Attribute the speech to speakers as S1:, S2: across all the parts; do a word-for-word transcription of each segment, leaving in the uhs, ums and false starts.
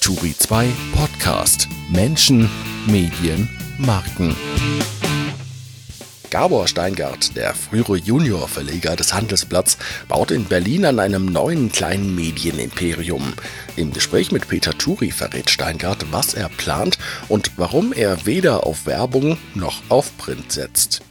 S1: Turi zwei Podcast Menschen, Medien, Marken. Gabor Steingart, der frühere Junior-Verleger des Handelsblatts, baut in Berlin an einem neuen kleinen Medienimperium. Im Gespräch mit Peter Turi verrät Steingart, was er plant und warum er weder auf Werbung noch auf Print setzt.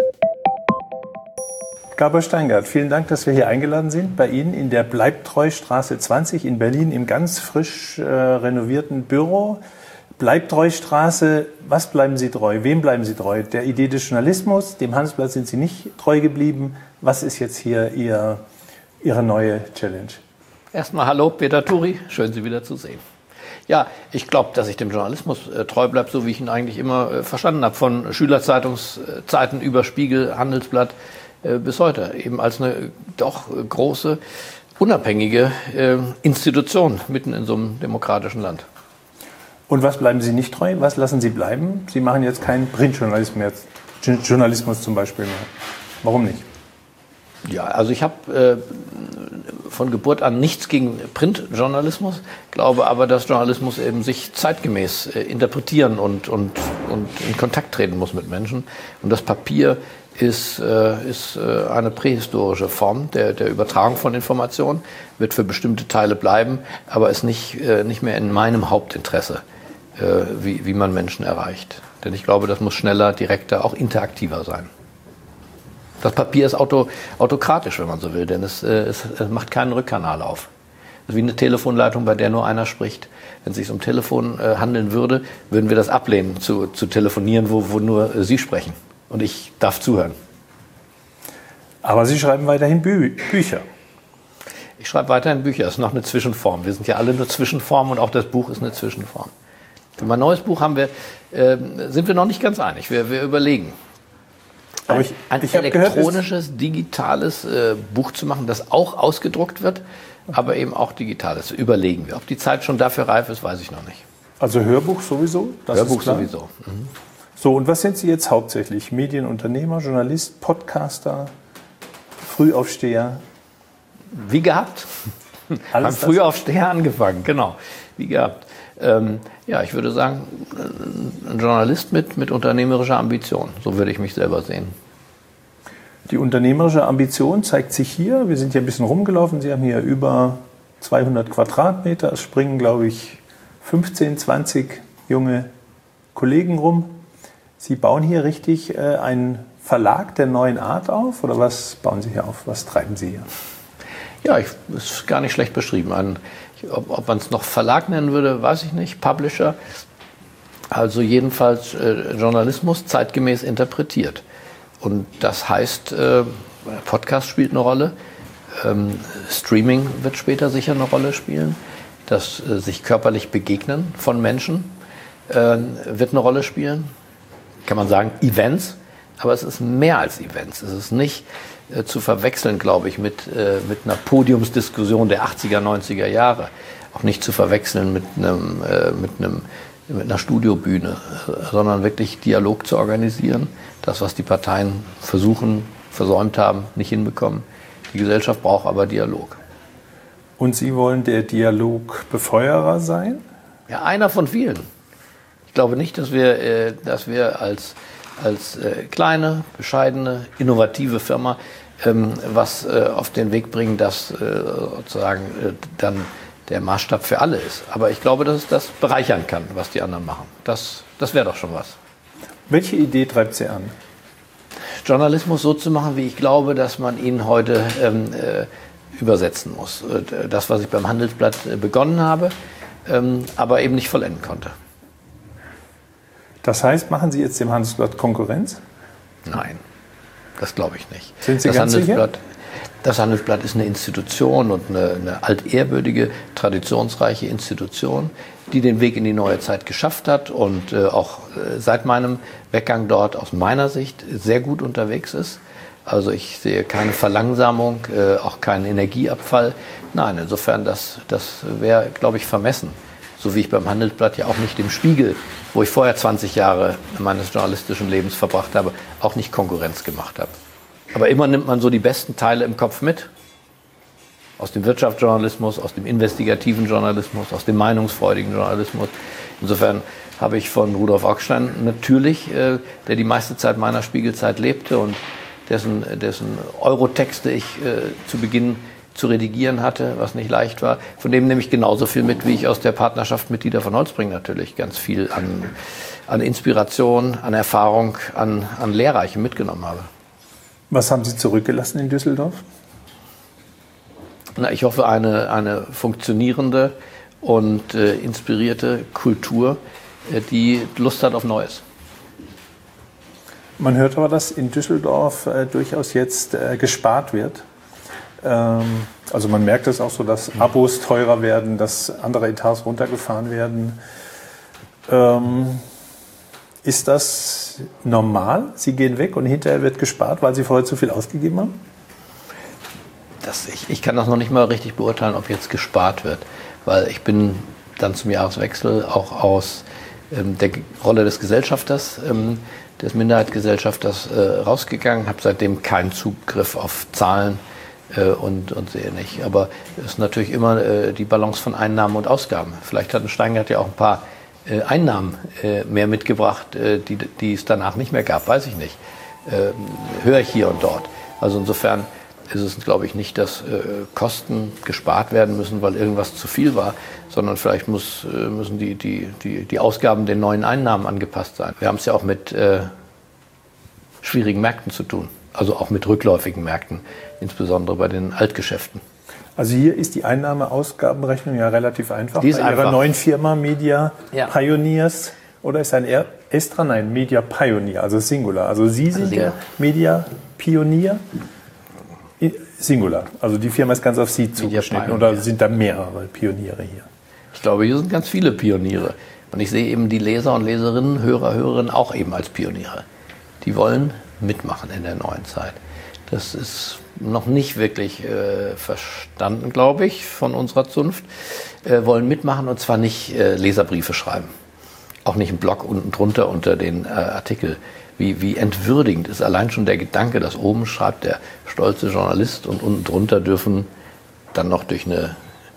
S2: Gabor Steingart, vielen Dank, dass wir hier eingeladen sind, bei Ihnen in der Bleibtreu-Straße zwanzig in Berlin im ganz frisch äh, renovierten Büro. Bleibtreu-Straße, was bleiben Sie treu? Wem bleiben Sie treu? Der Idee des Journalismus, dem Handelsblatt sind Sie nicht treu geblieben. Was ist jetzt hier Ihr, Ihre neue Challenge?
S3: Erstmal hallo, Peter Turi, schön Sie wieder zu sehen. Ja, ich glaube, dass ich dem Journalismus äh, treu bleibe, so wie ich ihn eigentlich immer äh, verstanden habe, von Schülerzeitungszeiten über Spiegel, Handelsblatt äh, bis heute, eben als eine doch äh, große, unabhängige äh, Institution mitten in so einem demokratischen Land.
S2: Und was bleiben Sie nicht treu? Was lassen Sie bleiben? Sie machen jetzt keinen Printjournalismus mehr, Journalismus zum Beispiel mehr. Warum nicht?
S3: Ja, also ich habe äh, von Geburt an nichts gegen Printjournalismus, glaube aber, dass Journalismus eben sich zeitgemäß äh, interpretieren und, und, und in Kontakt treten muss mit Menschen. Und das Papier ist, äh, ist äh, eine prähistorische Form der, der Übertragung von Informationen, wird für bestimmte Teile bleiben, aber ist nicht, äh, nicht mehr in meinem Hauptinteresse, äh, wie, wie man Menschen erreicht. Denn ich glaube, das muss schneller, direkter, auch interaktiver sein. Das Papier ist auto, autokratisch, wenn man so will, denn es, äh, es, es macht keinen Rückkanal auf. Das ist wie eine Telefonleitung, bei der nur einer spricht. Wenn es sich um Telefon äh, handeln würde, würden wir das ablehnen, zu, zu telefonieren, wo, wo nur äh, Sie sprechen. Und ich darf zuhören.
S2: Aber Sie schreiben weiterhin Bü- Bücher.
S3: Ich schreibe weiterhin Bücher. Das ist noch eine Zwischenform. Wir sind ja alle nur Zwischenformen und auch das Buch ist eine Zwischenform. Für mein neues Buch haben wir, äh, sind wir noch nicht ganz einig. Wir, wir überlegen.
S2: Aber ich,
S3: ein
S2: ich
S3: elektronisches,
S2: gehört,
S3: digitales äh, Buch zu machen, das auch ausgedruckt wird, aber eben auch digitales. Überlegen wir. Ob die Zeit schon dafür reif ist, weiß ich noch nicht.
S2: Also Hörbuch sowieso? Das
S3: Hörbuch
S2: ist klar.
S3: sowieso. Mhm.
S2: So, und was sind Sie jetzt hauptsächlich? Medienunternehmer, Journalist, Podcaster, Frühaufsteher?
S3: Wie gehabt. Beim Frühaufsteher angefangen, genau. Wie gehabt. Ähm, ja, ich würde sagen, ein Journalist mit, mit unternehmerischer Ambition. So würde ich mich selber sehen.
S2: Die unternehmerische Ambition zeigt sich hier. Wir sind hier ein bisschen rumgelaufen. Sie haben hier über zweihundert Quadratmeter. Es springen, glaube ich, fünfzehn, zwanzig junge Kollegen rum. Sie bauen hier richtig äh, einen Verlag der neuen Art auf? Oder was bauen Sie hier auf? Was treiben Sie hier?
S3: Ja, ich, ist gar nicht schlecht beschrieben. Ein, ob ob man es noch Verlag nennen würde, weiß ich nicht. Publisher. Also jedenfalls äh, Journalismus zeitgemäß interpretiert. Und das heißt, äh, Podcast spielt eine Rolle. Ähm, Streaming wird später sicher eine Rolle spielen. Das äh, sich körperlich begegnen von Menschen äh, wird eine Rolle spielen. Kann man sagen, Events. Aber es ist mehr als Events. Es ist nicht äh, zu verwechseln, glaube ich, mit, äh, mit einer Podiumsdiskussion der achtziger, neunziger Jahre. Auch nicht zu verwechseln mit, einem, äh, mit, einem, mit einer Studiobühne, äh, sondern wirklich Dialog zu organisieren. Das, was die Parteien versuchen, versäumt haben, nicht hinbekommen. Die Gesellschaft braucht aber Dialog.
S2: Und Sie wollen der Dialogbefeuerer sein?
S3: Ja, einer von vielen. Ich glaube nicht, dass wir, äh, dass wir als als äh, kleine, bescheidene, innovative Firma ähm, was äh, auf den Weg bringen, das äh, sozusagen äh, dann der Maßstab für alle ist. Aber ich glaube, dass es das bereichern kann, was die anderen machen. Das, das wäre doch schon was.
S2: Welche Idee treibt Sie an?
S3: Journalismus so zu machen, wie ich glaube, dass man ihn heute ähm, äh, übersetzen muss. Das, was ich beim Handelsblatt äh, begonnen habe, ähm, aber eben nicht vollenden konnte.
S2: Das heißt, machen Sie jetzt dem Handelsblatt Konkurrenz?
S3: Nein, das glaube ich nicht.
S2: Sind Sie
S3: das
S2: ganz
S3: Handelsblatt,
S2: sicher?
S3: Das Handelsblatt ist eine Institution und eine, eine altehrwürdige, traditionsreiche Institution, die den Weg in die neue Zeit geschafft hat und äh, auch äh, seit meinem Weggang dort aus meiner Sicht sehr gut unterwegs ist. Also ich sehe keine Verlangsamung, äh, auch keinen Energieabfall. Nein, insofern, das, das wäre, glaube ich, vermessen. So wie ich beim Handelsblatt ja auch nicht dem Spiegel, wo ich vorher zwanzig Jahre meines journalistischen Lebens verbracht habe, auch nicht Konkurrenz gemacht habe. Aber immer nimmt man so die besten Teile im Kopf mit. aus dem Wirtschaftsjournalismus, aus dem investigativen Journalismus, aus dem meinungsfreudigen Journalismus. Insofern habe ich von Rudolf Augstein natürlich, äh, der die meiste Zeit meiner Spiegelzeit lebte und dessen, dessen Eurotexte ich äh, zu Beginn zu redigieren hatte, was nicht leicht war. Von dem nehme ich genauso viel mit, wie ich aus der Partnerschaft mit Dieter von Holtzbrinck natürlich ganz viel an, an Inspiration, an Erfahrung, an, an Lehrreichem mitgenommen habe.
S2: Was haben Sie zurückgelassen in Düsseldorf?
S3: Na, ich hoffe, eine, eine funktionierende und äh, inspirierte Kultur, äh, die Lust hat auf Neues.
S2: Man hört aber, dass in Düsseldorf äh, durchaus jetzt äh, gespart wird. Ähm, also man merkt es auch so, dass Abos teurer werden, dass andere Etats runtergefahren werden. Ähm, ist das normal? Sie gehen weg und hinterher wird gespart, weil Sie vorher zu viel ausgegeben haben?
S3: Das, ich, ich kann das noch nicht mal richtig beurteilen, ob jetzt gespart wird, weil ich bin dann zum Jahreswechsel auch aus ähm, der Rolle des Gesellschafters, ähm, des Minderheitsgesellschafters äh, rausgegangen, habe seitdem keinen Zugriff auf Zahlen äh, und, und sehe nicht. Aber es ist natürlich immer äh, die Balance von Einnahmen und Ausgaben. Vielleicht hat ein Steingart ja auch ein paar äh, Einnahmen äh, mehr mitgebracht, äh, die, die es danach nicht mehr gab, weiß ich nicht. Äh, höre ich hier und dort. Also insofern ist es, glaube ich, nicht, dass äh, Kosten gespart werden müssen, weil irgendwas zu viel war, sondern vielleicht muss, äh, müssen die, die, die, die Ausgaben den neuen Einnahmen angepasst sein. Wir haben es ja auch mit äh, schwierigen Märkten zu tun, also auch mit rückläufigen Märkten, insbesondere bei den Altgeschäften.
S2: Also hier ist die Einnahme-Ausgabenrechnung ja relativ einfach.
S3: Die ist
S2: bei
S3: einfach.
S2: Ihrer neuen Firma Media
S3: Ja.
S2: Pioneers, oder ist ein R S dran? Nein, Media Pioneer, also Singular. Also Sie sind
S3: Singular.
S2: der Media Pionier? Singular. Also die Firma ist ganz auf Sie zugeschnitten.
S3: Pioneer.
S2: Oder sind da mehrere Pioniere hier?
S3: Ich glaube, hier sind ganz viele Pioniere. Und ich sehe eben die Leser und Leserinnen, Hörer, Hörerinnen auch eben als Pioniere. Die wollen mitmachen in der neuen Zeit. Das ist noch nicht wirklich äh, verstanden, glaube ich, von unserer Zunft. Äh, wollen mitmachen und zwar nicht äh, Leserbriefe schreiben. Auch nicht im Blog unten drunter unter den äh, Artikel. Wie, wie entwürdigend ist allein schon der Gedanke, dass oben schreibt der stolze Journalist und unten drunter dürfen dann noch durch eine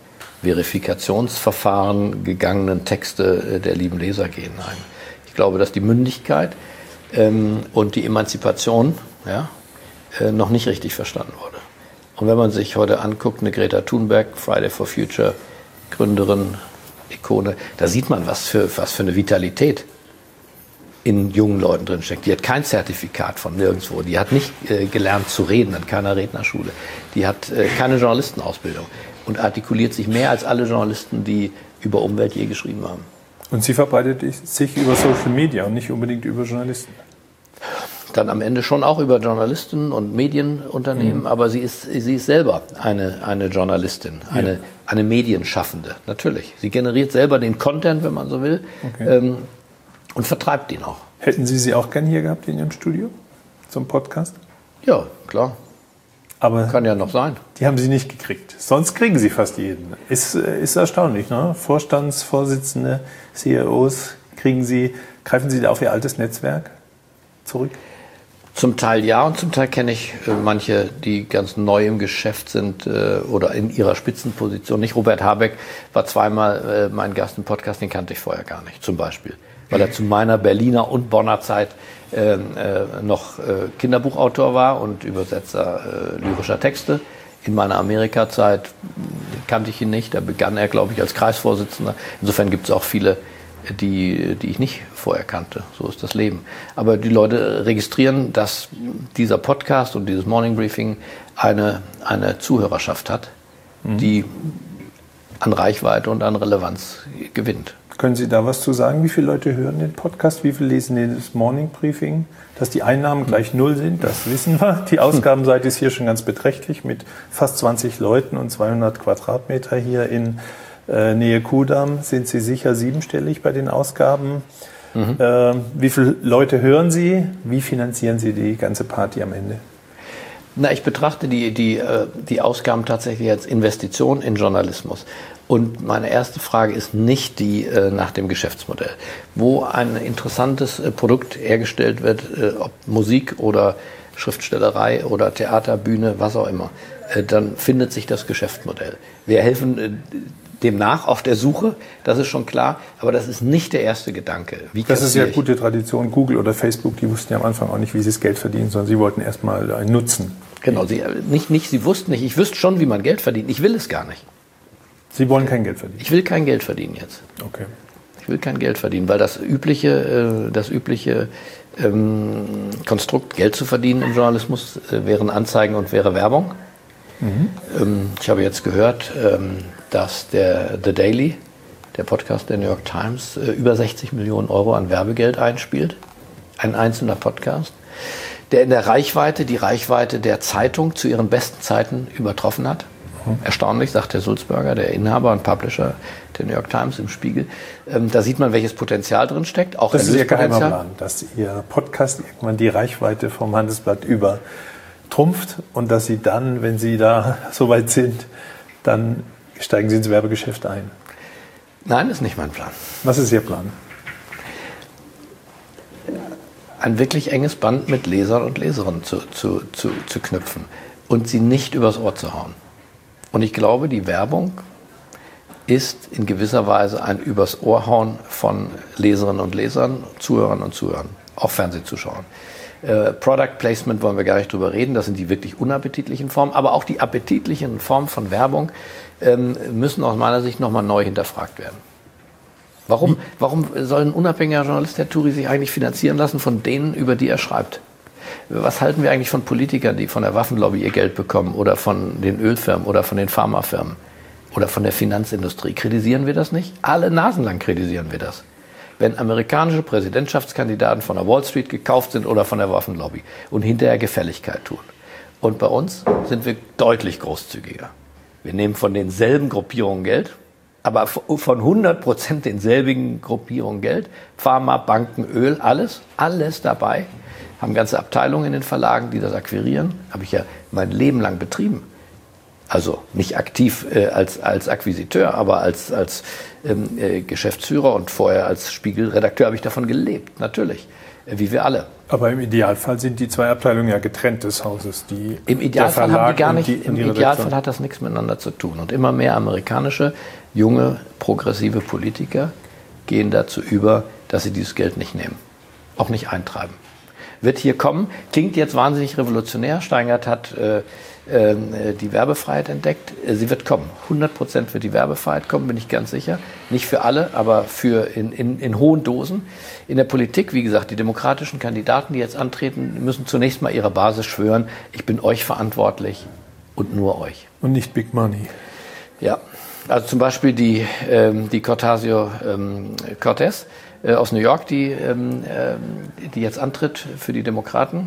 S3: Verifikationsverfahren gegangenen Texte der lieben Leser gehen. Nein. Ich glaube, dass die Mündigkeit ähm, und die Emanzipation ja, äh, noch nicht richtig verstanden wurde. Und wenn man sich heute anguckt, eine Greta Thunberg, Friday for Future, Gründerin, Ikone, da sieht man, was für, was für eine Vitalität in jungen Leuten drin steckt. Die hat kein Zertifikat von nirgendwo. Die hat nicht äh, gelernt zu reden an keiner Rednerschule. Die hat äh, keine Journalistenausbildung und artikuliert sich mehr als alle Journalisten, die über Umwelt je geschrieben haben.
S2: Und sie verbreitet sich über Social Media und nicht unbedingt über Journalisten?
S3: Dann am Ende schon auch über Journalisten und Medienunternehmen, mhm. aber sie ist, sie ist selber eine, eine Journalistin, eine, ja. eine Medienschaffende, natürlich. Sie generiert selber den Content, wenn man so will. Okay. Ähm, Und vertreibt ihn auch.
S2: Hätten Sie sie auch gern hier gehabt in Ihrem Studio zum Podcast?
S3: Ja, klar.
S2: Aber
S3: kann ja noch sein.
S2: Die haben Sie nicht gekriegt. Sonst kriegen Sie fast jeden. Ist, ist erstaunlich, ne? Vorstandsvorsitzende, C E Os, kriegen Sie, greifen Sie da auf Ihr altes Netzwerk zurück?
S3: Zum Teil ja und zum Teil kenne ich äh, manche, die ganz neu im Geschäft sind äh, oder in ihrer Spitzenposition. Nicht Robert Habeck war zweimal äh, mein Gast im Podcast, den kannte ich vorher gar nicht, zum Beispiel. Weil er zu meiner Berliner und Bonner Zeit äh, äh, noch äh, Kinderbuchautor war und Übersetzer äh, lyrischer Texte. In meiner Amerika-Zeit kannte ich ihn nicht. Da begann er, glaube ich, als Kreisvorsitzender. Insofern gibt es auch viele, die, die ich nicht vorher kannte. So ist das Leben. Aber die Leute registrieren, dass dieser Podcast und dieses Morning Briefing eine, eine Zuhörerschaft hat, mhm. die an Reichweite und an Relevanz gewinnt.
S2: Können Sie da was zu sagen? Wie viele Leute hören den Podcast? Wie viele lesen das Morning Briefing? Dass die Einnahmen gleich null sind, das wissen wir. Die Ausgabenseite ist hier schon ganz beträchtlich mit fast zwanzig Leuten und zweihundert Quadratmeter hier in äh, Nähe Kudamm. Sind Sie sicher siebenstellig bei den Ausgaben? Mhm. Äh, wie viele Leute hören Sie? Wie finanzieren Sie die ganze Party am Ende?
S3: Na, ich betrachte die, die, die Ausgaben tatsächlich als Investition in Journalismus. Und meine erste Frage ist nicht die äh, nach dem Geschäftsmodell. Wo ein interessantes äh, Produkt hergestellt wird, äh, ob Musik oder Schriftstellerei oder Theater, Bühne, was auch immer, äh, dann findet sich das Geschäftsmodell. Wir helfen äh, dem nach auf der Suche, das ist schon klar, aber das ist nicht der erste Gedanke. Wie
S2: das ist ja gute Tradition. Google oder Facebook, die wussten ja am Anfang auch nicht, wie sie das Geld verdienen, sondern sie wollten erstmal einen Nutzen.
S3: Genau, sie, nicht, nicht, sie wussten nicht, ich wüsste schon, wie man Geld verdient, ich will es gar nicht.
S2: Sie wollen kein Geld verdienen?
S3: Ich will kein Geld verdienen jetzt.
S2: Okay.
S3: Ich will kein Geld verdienen, weil das übliche, das übliche ähm, Konstrukt, Geld zu verdienen im Journalismus, äh, wären Anzeigen und wäre Werbung. Mhm. Ähm, ich habe jetzt gehört, ähm, dass der The Daily, der Podcast der New York Times, äh, über sechzig Millionen Euro an Werbegeld einspielt. Ein einzelner Podcast, der in der Reichweite die Reichweite der Zeitung zu ihren besten Zeiten übertroffen hat. Mhm. Erstaunlich, sagt der Sulzberger, der Inhaber und Publisher der New York Times im Spiegel. Ähm, da sieht man, welches Potenzial drin steckt. Auch
S2: das ist Ihr geheimer Plan, dass Ihr Podcast irgendwann die Reichweite vom Handelsblatt übertrumpft und dass Sie dann, wenn Sie da soweit sind, dann steigen Sie ins Werbegeschäft ein.
S3: Nein, ist nicht mein Plan.
S2: Was ist Ihr Plan?
S3: Ein wirklich enges Band mit Lesern und Leserinnen zu, zu, zu, zu knüpfen und sie nicht übers Ohr zu hauen. Und ich glaube, die Werbung ist in gewisser Weise ein übers Ohr hauen von Leserinnen und Lesern, Zuhörern und Zuhörern, auch Fernsehzuschauern. Äh, Product Placement wollen wir gar nicht drüber reden, das sind die wirklich unappetitlichen Formen, aber auch die appetitlichen Formen von Werbung ähm, müssen aus meiner Sicht nochmal neu hinterfragt werden. Warum, warum soll ein unabhängiger Journalist, Herr Turi, sich eigentlich finanzieren lassen von denen, über die er schreibt? Was halten wir eigentlich von Politikern, die von der Waffenlobby ihr Geld bekommen oder von den Ölfirmen oder von den Pharmafirmen oder von der Finanzindustrie? Kritisieren wir das nicht? Alle Nasen lang kritisieren wir das. Wenn amerikanische Präsidentschaftskandidaten von der Wall Street gekauft sind oder von der Waffenlobby und hinterher Gefälligkeit tun. Und bei uns sind wir deutlich großzügiger. Wir nehmen von denselben Gruppierungen Geld, aber von hundert Prozent denselbigen Gruppierungen Geld. Pharma, Banken, Öl, alles, alles dabei. Haben ganze Abteilungen in den Verlagen, die das akquirieren. Habe ich ja mein Leben lang betrieben. Also nicht aktiv äh, als, als Akquisiteur, aber als, als ähm, äh, Geschäftsführer und vorher als Spiegelredakteur habe ich davon gelebt, natürlich, äh, wie wir alle.
S2: Aber im Idealfall sind die zwei Abteilungen ja getrennt des Hauses. Die,
S3: Im Idealfall haben die gar nicht, die, im Idealfall hat das nichts miteinander zu tun. Und immer mehr amerikanische, junge, progressive Politiker gehen dazu über, dass sie dieses Geld nicht nehmen, auch nicht eintreiben. Wird hier kommen, klingt jetzt wahnsinnig revolutionär. Steingart hat äh, äh, die Werbefreiheit entdeckt. Sie wird kommen. hundert Prozent wird die Werbefreiheit kommen, bin ich ganz sicher. Nicht für alle, aber für in, in, in hohen Dosen. In der Politik, wie gesagt, die demokratischen Kandidaten, die jetzt antreten, müssen zunächst mal ihrer Basis schwören, ich bin euch verantwortlich und nur euch.
S2: Und nicht Big Money.
S3: Ja, also zum Beispiel die, ähm, die Ocasio-Cortez ähm, aus New York, die, ähm, die jetzt antritt für die Demokraten,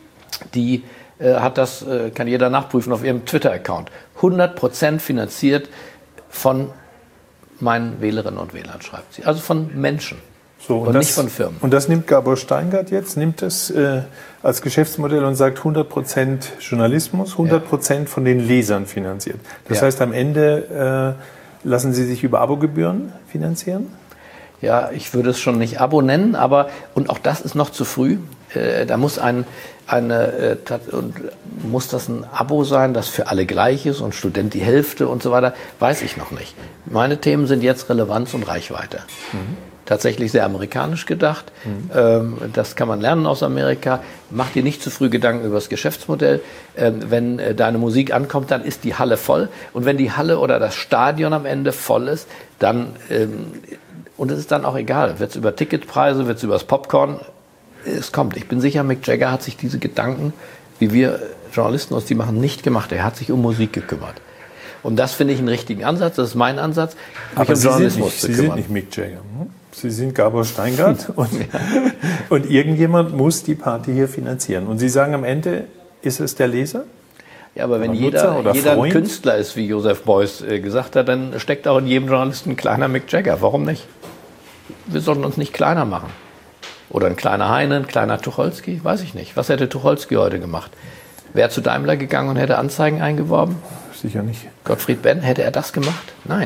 S3: die äh, hat das, äh, kann jeder nachprüfen auf ihrem Twitter-Account, hundert Prozent finanziert von meinen Wählerinnen und Wählern, schreibt sie. Also von Menschen
S2: so, und,
S3: und
S2: das,
S3: nicht von Firmen.
S2: Und das nimmt Gabor Steingart jetzt, nimmt es äh, als Geschäftsmodell und sagt hundert Prozent Journalismus, hundert Prozent ja. von den Lesern finanziert. Das ja. heißt, am Ende äh, lassen Sie sich über Abogebühren finanzieren?
S3: Ja, ich würde es schon nicht Abo nennen, aber, und auch das ist noch zu früh, äh, da muss ein, eine, äh, und muss das ein Abo sein, das für alle gleich ist und Student die Hälfte und so weiter, weiß ich noch nicht. Meine Themen sind jetzt Relevanz und Reichweite. Mhm. Tatsächlich sehr amerikanisch gedacht. Mhm. Ähm, das kann man lernen aus Amerika. Mach dir nicht zu früh Gedanken über das Geschäftsmodell. Ähm, wenn äh, deine Musik ankommt, dann ist die Halle voll. Und wenn die Halle oder das Stadion am Ende voll ist, dann ähm, und es ist dann auch egal, wird es über Ticketpreise, wird es über das Popcorn, es kommt. Ich bin sicher, Mick Jagger hat sich diese Gedanken, wie wir Journalisten uns die machen, nicht gemacht. Er hat sich um Musik gekümmert. Und das finde ich einen richtigen Ansatz, das ist mein Ansatz,
S2: mich um Journalismus zu kümmern. Sie sind nicht Mick Jagger, hm? Sie sind Gabor Steingart und, ja. und irgendjemand muss die Party hier finanzieren. Und Sie sagen, am Ende ist es der Leser?
S3: Ja, aber wenn jeder, jeder ein Künstler ist, wie Joseph Beuys äh, gesagt hat, dann steckt auch in jedem Journalisten ein kleiner Mick Jagger. Warum nicht? Wir sollten uns nicht kleiner machen. Oder ein kleiner Heine, ein kleiner Tucholsky, weiß ich nicht. Was hätte Tucholsky heute gemacht? Wäre zu Daimler gegangen und hätte Anzeigen eingeworben?
S2: Sicher nicht.
S3: Gottfried Benn, hätte er das gemacht? Nein.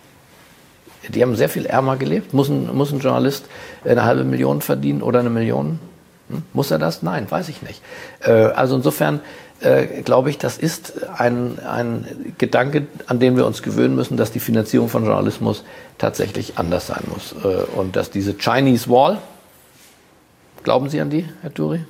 S3: Die haben sehr viel ärmer gelebt. Muss ein, muss ein Journalist eine halbe Million verdienen oder eine Million? Hm? Muss er das? Nein, weiß ich nicht. Äh, also insofern äh, glaube ich, das ist ein, ein Gedanke, an den wir uns gewöhnen müssen, dass die Finanzierung von Journalismus tatsächlich anders sein muss. Äh, und dass diese Chinese Wall, glauben Sie an die, Herr Turi?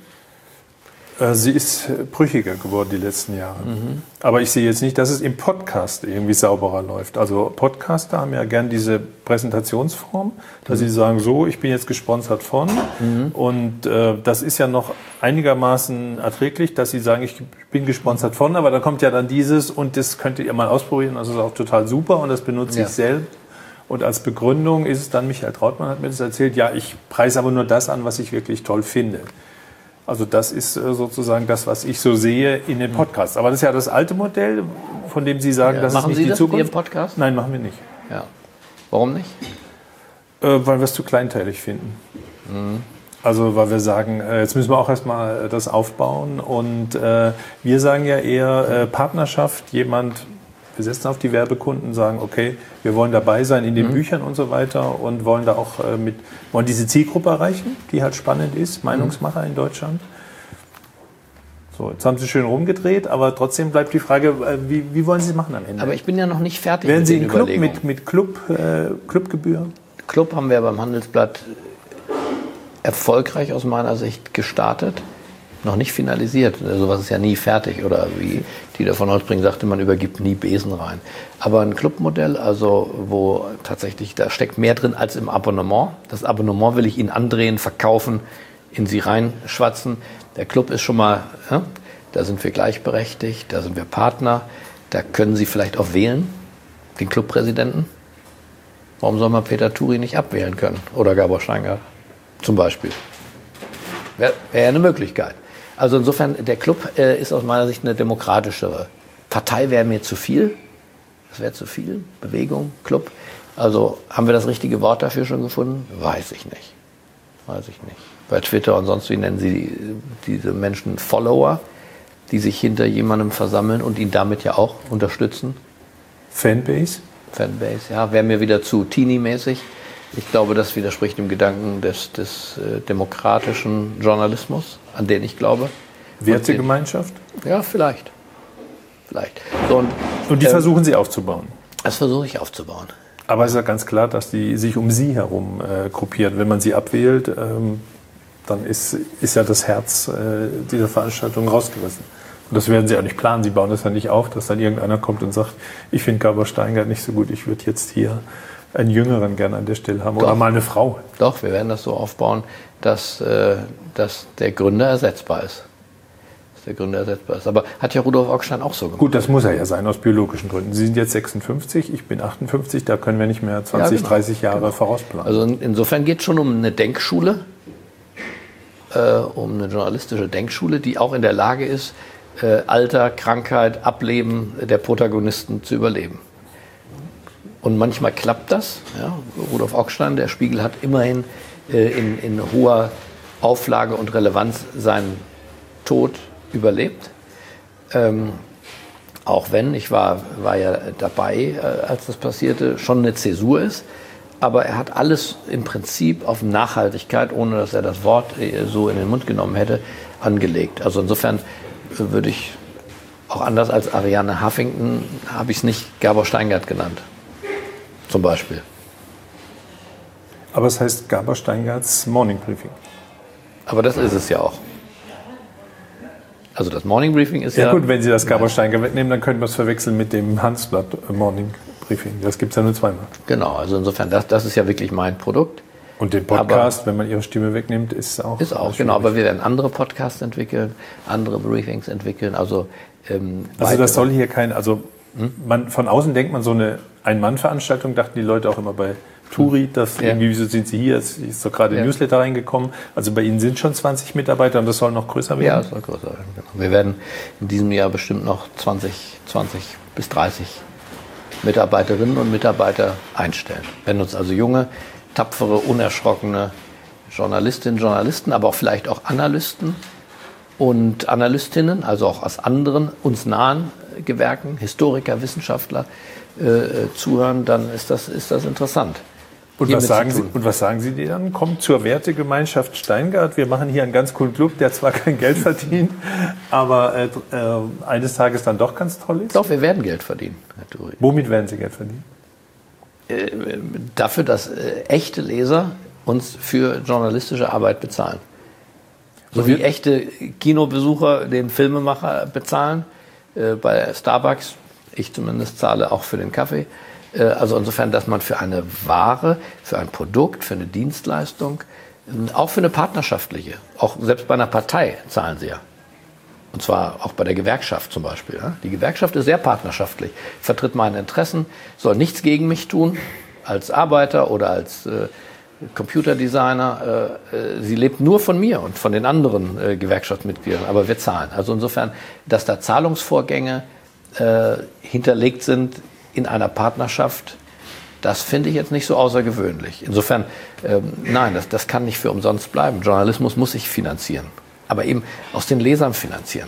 S2: Sie ist brüchiger geworden die letzten Jahre. Mhm. Aber ich sehe jetzt nicht, dass es im Podcast irgendwie sauberer läuft. Also Podcaster haben ja gern diese Präsentationsform, dass mhm. sie sagen, so, ich bin jetzt gesponsert von. Mhm. Und äh, das ist ja noch einigermaßen erträglich, dass sie sagen, ich bin gesponsert von. Aber da kommt ja dann dieses und das könnt ihr mal ausprobieren. Das ist auch total super und das benutze ja. ich selbst. Und als Begründung ist es dann, Michael Trautmann hat mir das erzählt, ja, ich preise aber nur das an, was ich wirklich toll finde. Also das ist sozusagen das, was ich so sehe in den Podcasts. Aber das ist ja das alte Modell, von dem Sie sagen, ja, das ist nicht
S3: Sie
S2: die
S3: das
S2: Zukunft.
S3: Machen Sie das in Ihrem Podcast?
S2: Nein, machen wir nicht.
S3: Ja. Warum nicht?
S2: Äh, weil wir es zu kleinteilig finden. Mhm. Also weil wir sagen, äh, jetzt müssen wir auch erstmal das aufbauen. Und äh, wir sagen ja eher äh, Partnerschaft, jemand... Wir setzen auf die Werbekunden, sagen, okay, wir wollen dabei sein in den mhm. Büchern und so weiter und wollen da auch äh, mit, wollen diese Zielgruppe erreichen, die halt spannend ist, Meinungsmacher in Deutschland. So, jetzt haben Sie schön rumgedreht, aber trotzdem bleibt die Frage, äh, wie, wie wollen Sie es machen am Ende?
S3: Aber ich bin ja noch nicht fertig
S2: Werden
S3: mit
S2: Sie
S3: den
S2: einen Club
S3: Überlegungen.
S2: mit, mit Club, äh, Clubgebühr?
S3: Club haben wir beim Handelsblatt erfolgreich aus meiner Sicht gestartet. Noch nicht finalisiert. Sowas ist ja nie fertig. Oder wie Dieter von Holzbring sagte, man übergibt nie Besen rein. Aber ein Clubmodell, also wo tatsächlich, da steckt mehr drin als im Abonnement. Das Abonnement will ich Ihnen andrehen, verkaufen, in Sie reinschwatzen. Der Club ist schon mal, ja, da sind wir gleichberechtigt, da sind wir Partner. Da können Sie vielleicht auch wählen, den Clubpräsidenten. Warum soll man Peter Turi nicht abwählen können? Oder Gabor Steingart zum Beispiel. Wäre wär eine Möglichkeit. Also insofern, der Club äh, ist aus meiner Sicht eine demokratischere. Partei wäre mir zu viel. Das wäre zu viel. Bewegung, Club. Also haben wir das richtige Wort dafür schon gefunden? Weiß ich nicht. Weiß ich nicht. Bei Twitter und sonst wie nennen Sie die, diese Menschen Follower, die sich hinter jemandem versammeln und ihn damit ja auch unterstützen.
S2: Fanbase?
S3: Fanbase, ja. Wäre mir wieder zu teeny-mäßig. Ich glaube, das widerspricht dem Gedanken des, des äh, demokratischen Journalismus, an den ich glaube.
S2: Wertegemeinschaft?
S3: Ja, vielleicht. Vielleicht. So, und,
S2: und die
S3: ähm,
S2: versuchen Sie aufzubauen?
S3: Das versuche ich aufzubauen.
S2: Aber es ist ja ganz klar, dass die sich um Sie herum äh, gruppieren. Wenn man sie abwählt, ähm, dann ist, ist ja das Herz äh, dieser Veranstaltung rausgerissen. Und das werden Sie auch nicht planen. Sie bauen das ja nicht auf, dass dann irgendeiner kommt und sagt, ich finde Gabor Steingart nicht so gut, ich würde jetzt hier einen Jüngeren gerne an der Stelle haben. Doch. Oder mal eine Frau.
S3: Doch, wir werden das so aufbauen, dass, äh, dass der Gründer ersetzbar ist. Dass der Gründer ersetzbar ist. Aber hat ja Rudolf Augstein auch so gemacht.
S2: Gut, das muss er ja sein, aus biologischen Gründen. Sie sind jetzt sechsundfünfzig, ich bin achtundfünfzig, da können wir nicht mehr zwanzig, ja, genau. dreißig Jahre genau. vorausplanen.
S3: Also in, insofern geht es schon um eine Denkschule, äh, um eine journalistische Denkschule, die auch in der Lage ist, äh, Alter, Krankheit, Ableben der Protagonisten zu überleben. Und manchmal klappt das. Ja. Rudolf Augstein, der Spiegel, hat immerhin äh, in, in hoher Auflage und Relevanz seinen Tod überlebt. Ähm, auch wenn, ich war, war ja dabei, äh, als das passierte, schon eine Zäsur ist. Aber er hat alles im Prinzip auf Nachhaltigkeit, ohne dass er das Wort äh, so in den Mund genommen hätte, angelegt. Also insofern äh, würde ich, auch anders als Ariane Huffington, habe ich es nicht Gabor Steingart genannt. Zum Beispiel.
S2: Aber es heißt Gabor Steingarts Morning Briefing.
S3: Aber das ist es ja auch. Also das Morning Briefing ist ja...
S2: Ja gut, wenn Sie das Gabor Steingart wegnehmen, dann könnten wir es verwechseln mit dem Handelsblatt Morning Briefing. Das gibt es ja nur zweimal.
S3: Genau, also insofern, das, das ist ja wirklich mein Produkt.
S2: Und den Podcast, aber, wenn man Ihre Stimme wegnimmt, ist auch...
S3: Ist auch, genau. Aber wir werden andere Podcasts entwickeln, andere Briefings entwickeln. Also, ähm,
S2: also das soll hier kein... Also hm? man, von außen denkt man, so eine Ein-Mann-Veranstaltung, dachten die Leute auch immer bei Turi, dass ja. irgendwie, wieso sind Sie hier? Es ist doch gerade ein ja. Newsletter reingekommen. Also bei Ihnen sind schon zwanzig Mitarbeiter und das soll noch größer werden?
S3: Ja, es soll größer werden. Genau. Wir werden in diesem Jahr bestimmt noch zwanzig, zwanzig bis dreißig Mitarbeiterinnen und Mitarbeiter einstellen. Wenn uns also junge, tapfere, unerschrockene Journalistinnen, Journalisten, aber auch vielleicht auch Analysten und Analystinnen, also auch aus anderen uns nahen Gewerken, Historiker, Wissenschaftler, äh, zuhören, dann ist das, ist das interessant.
S2: Und was, sagen Sie, und was sagen Sie denen? Kommt zur Wertegemeinschaft Steingart. Wir machen hier einen ganz coolen Club, der zwar kein Geld verdient, aber äh, äh, eines Tages dann doch ganz toll ist.
S3: Doch, wir werden Geld verdienen, Herr Thury.
S2: Womit werden Sie Geld verdienen?
S3: Äh, dafür, dass äh, echte Leser uns für journalistische Arbeit bezahlen. So wie echte Kinobesucher den Filmemacher bezahlen, äh, bei Starbucks, ich zumindest zahle auch für den Kaffee. Äh, also insofern, dass man für eine Ware, für ein Produkt, für eine Dienstleistung, äh, auch für eine partnerschaftliche, auch selbst bei einer Partei zahlen sie ja. Und zwar auch bei der Gewerkschaft zum Beispiel. Ja? Die Gewerkschaft ist sehr partnerschaftlich, vertritt meine Interessen, soll nichts gegen mich tun, als Arbeiter oder als äh, Computerdesigner, äh, sie lebt nur von mir und von den anderen äh, Gewerkschaftsmitgliedern, aber wir zahlen. Also insofern, dass da Zahlungsvorgänge äh, hinterlegt sind in einer Partnerschaft, das finde ich jetzt nicht so außergewöhnlich. Insofern, ähm, nein, das, das kann nicht für umsonst bleiben. Journalismus muss sich finanzieren, aber eben aus den Lesern finanzieren.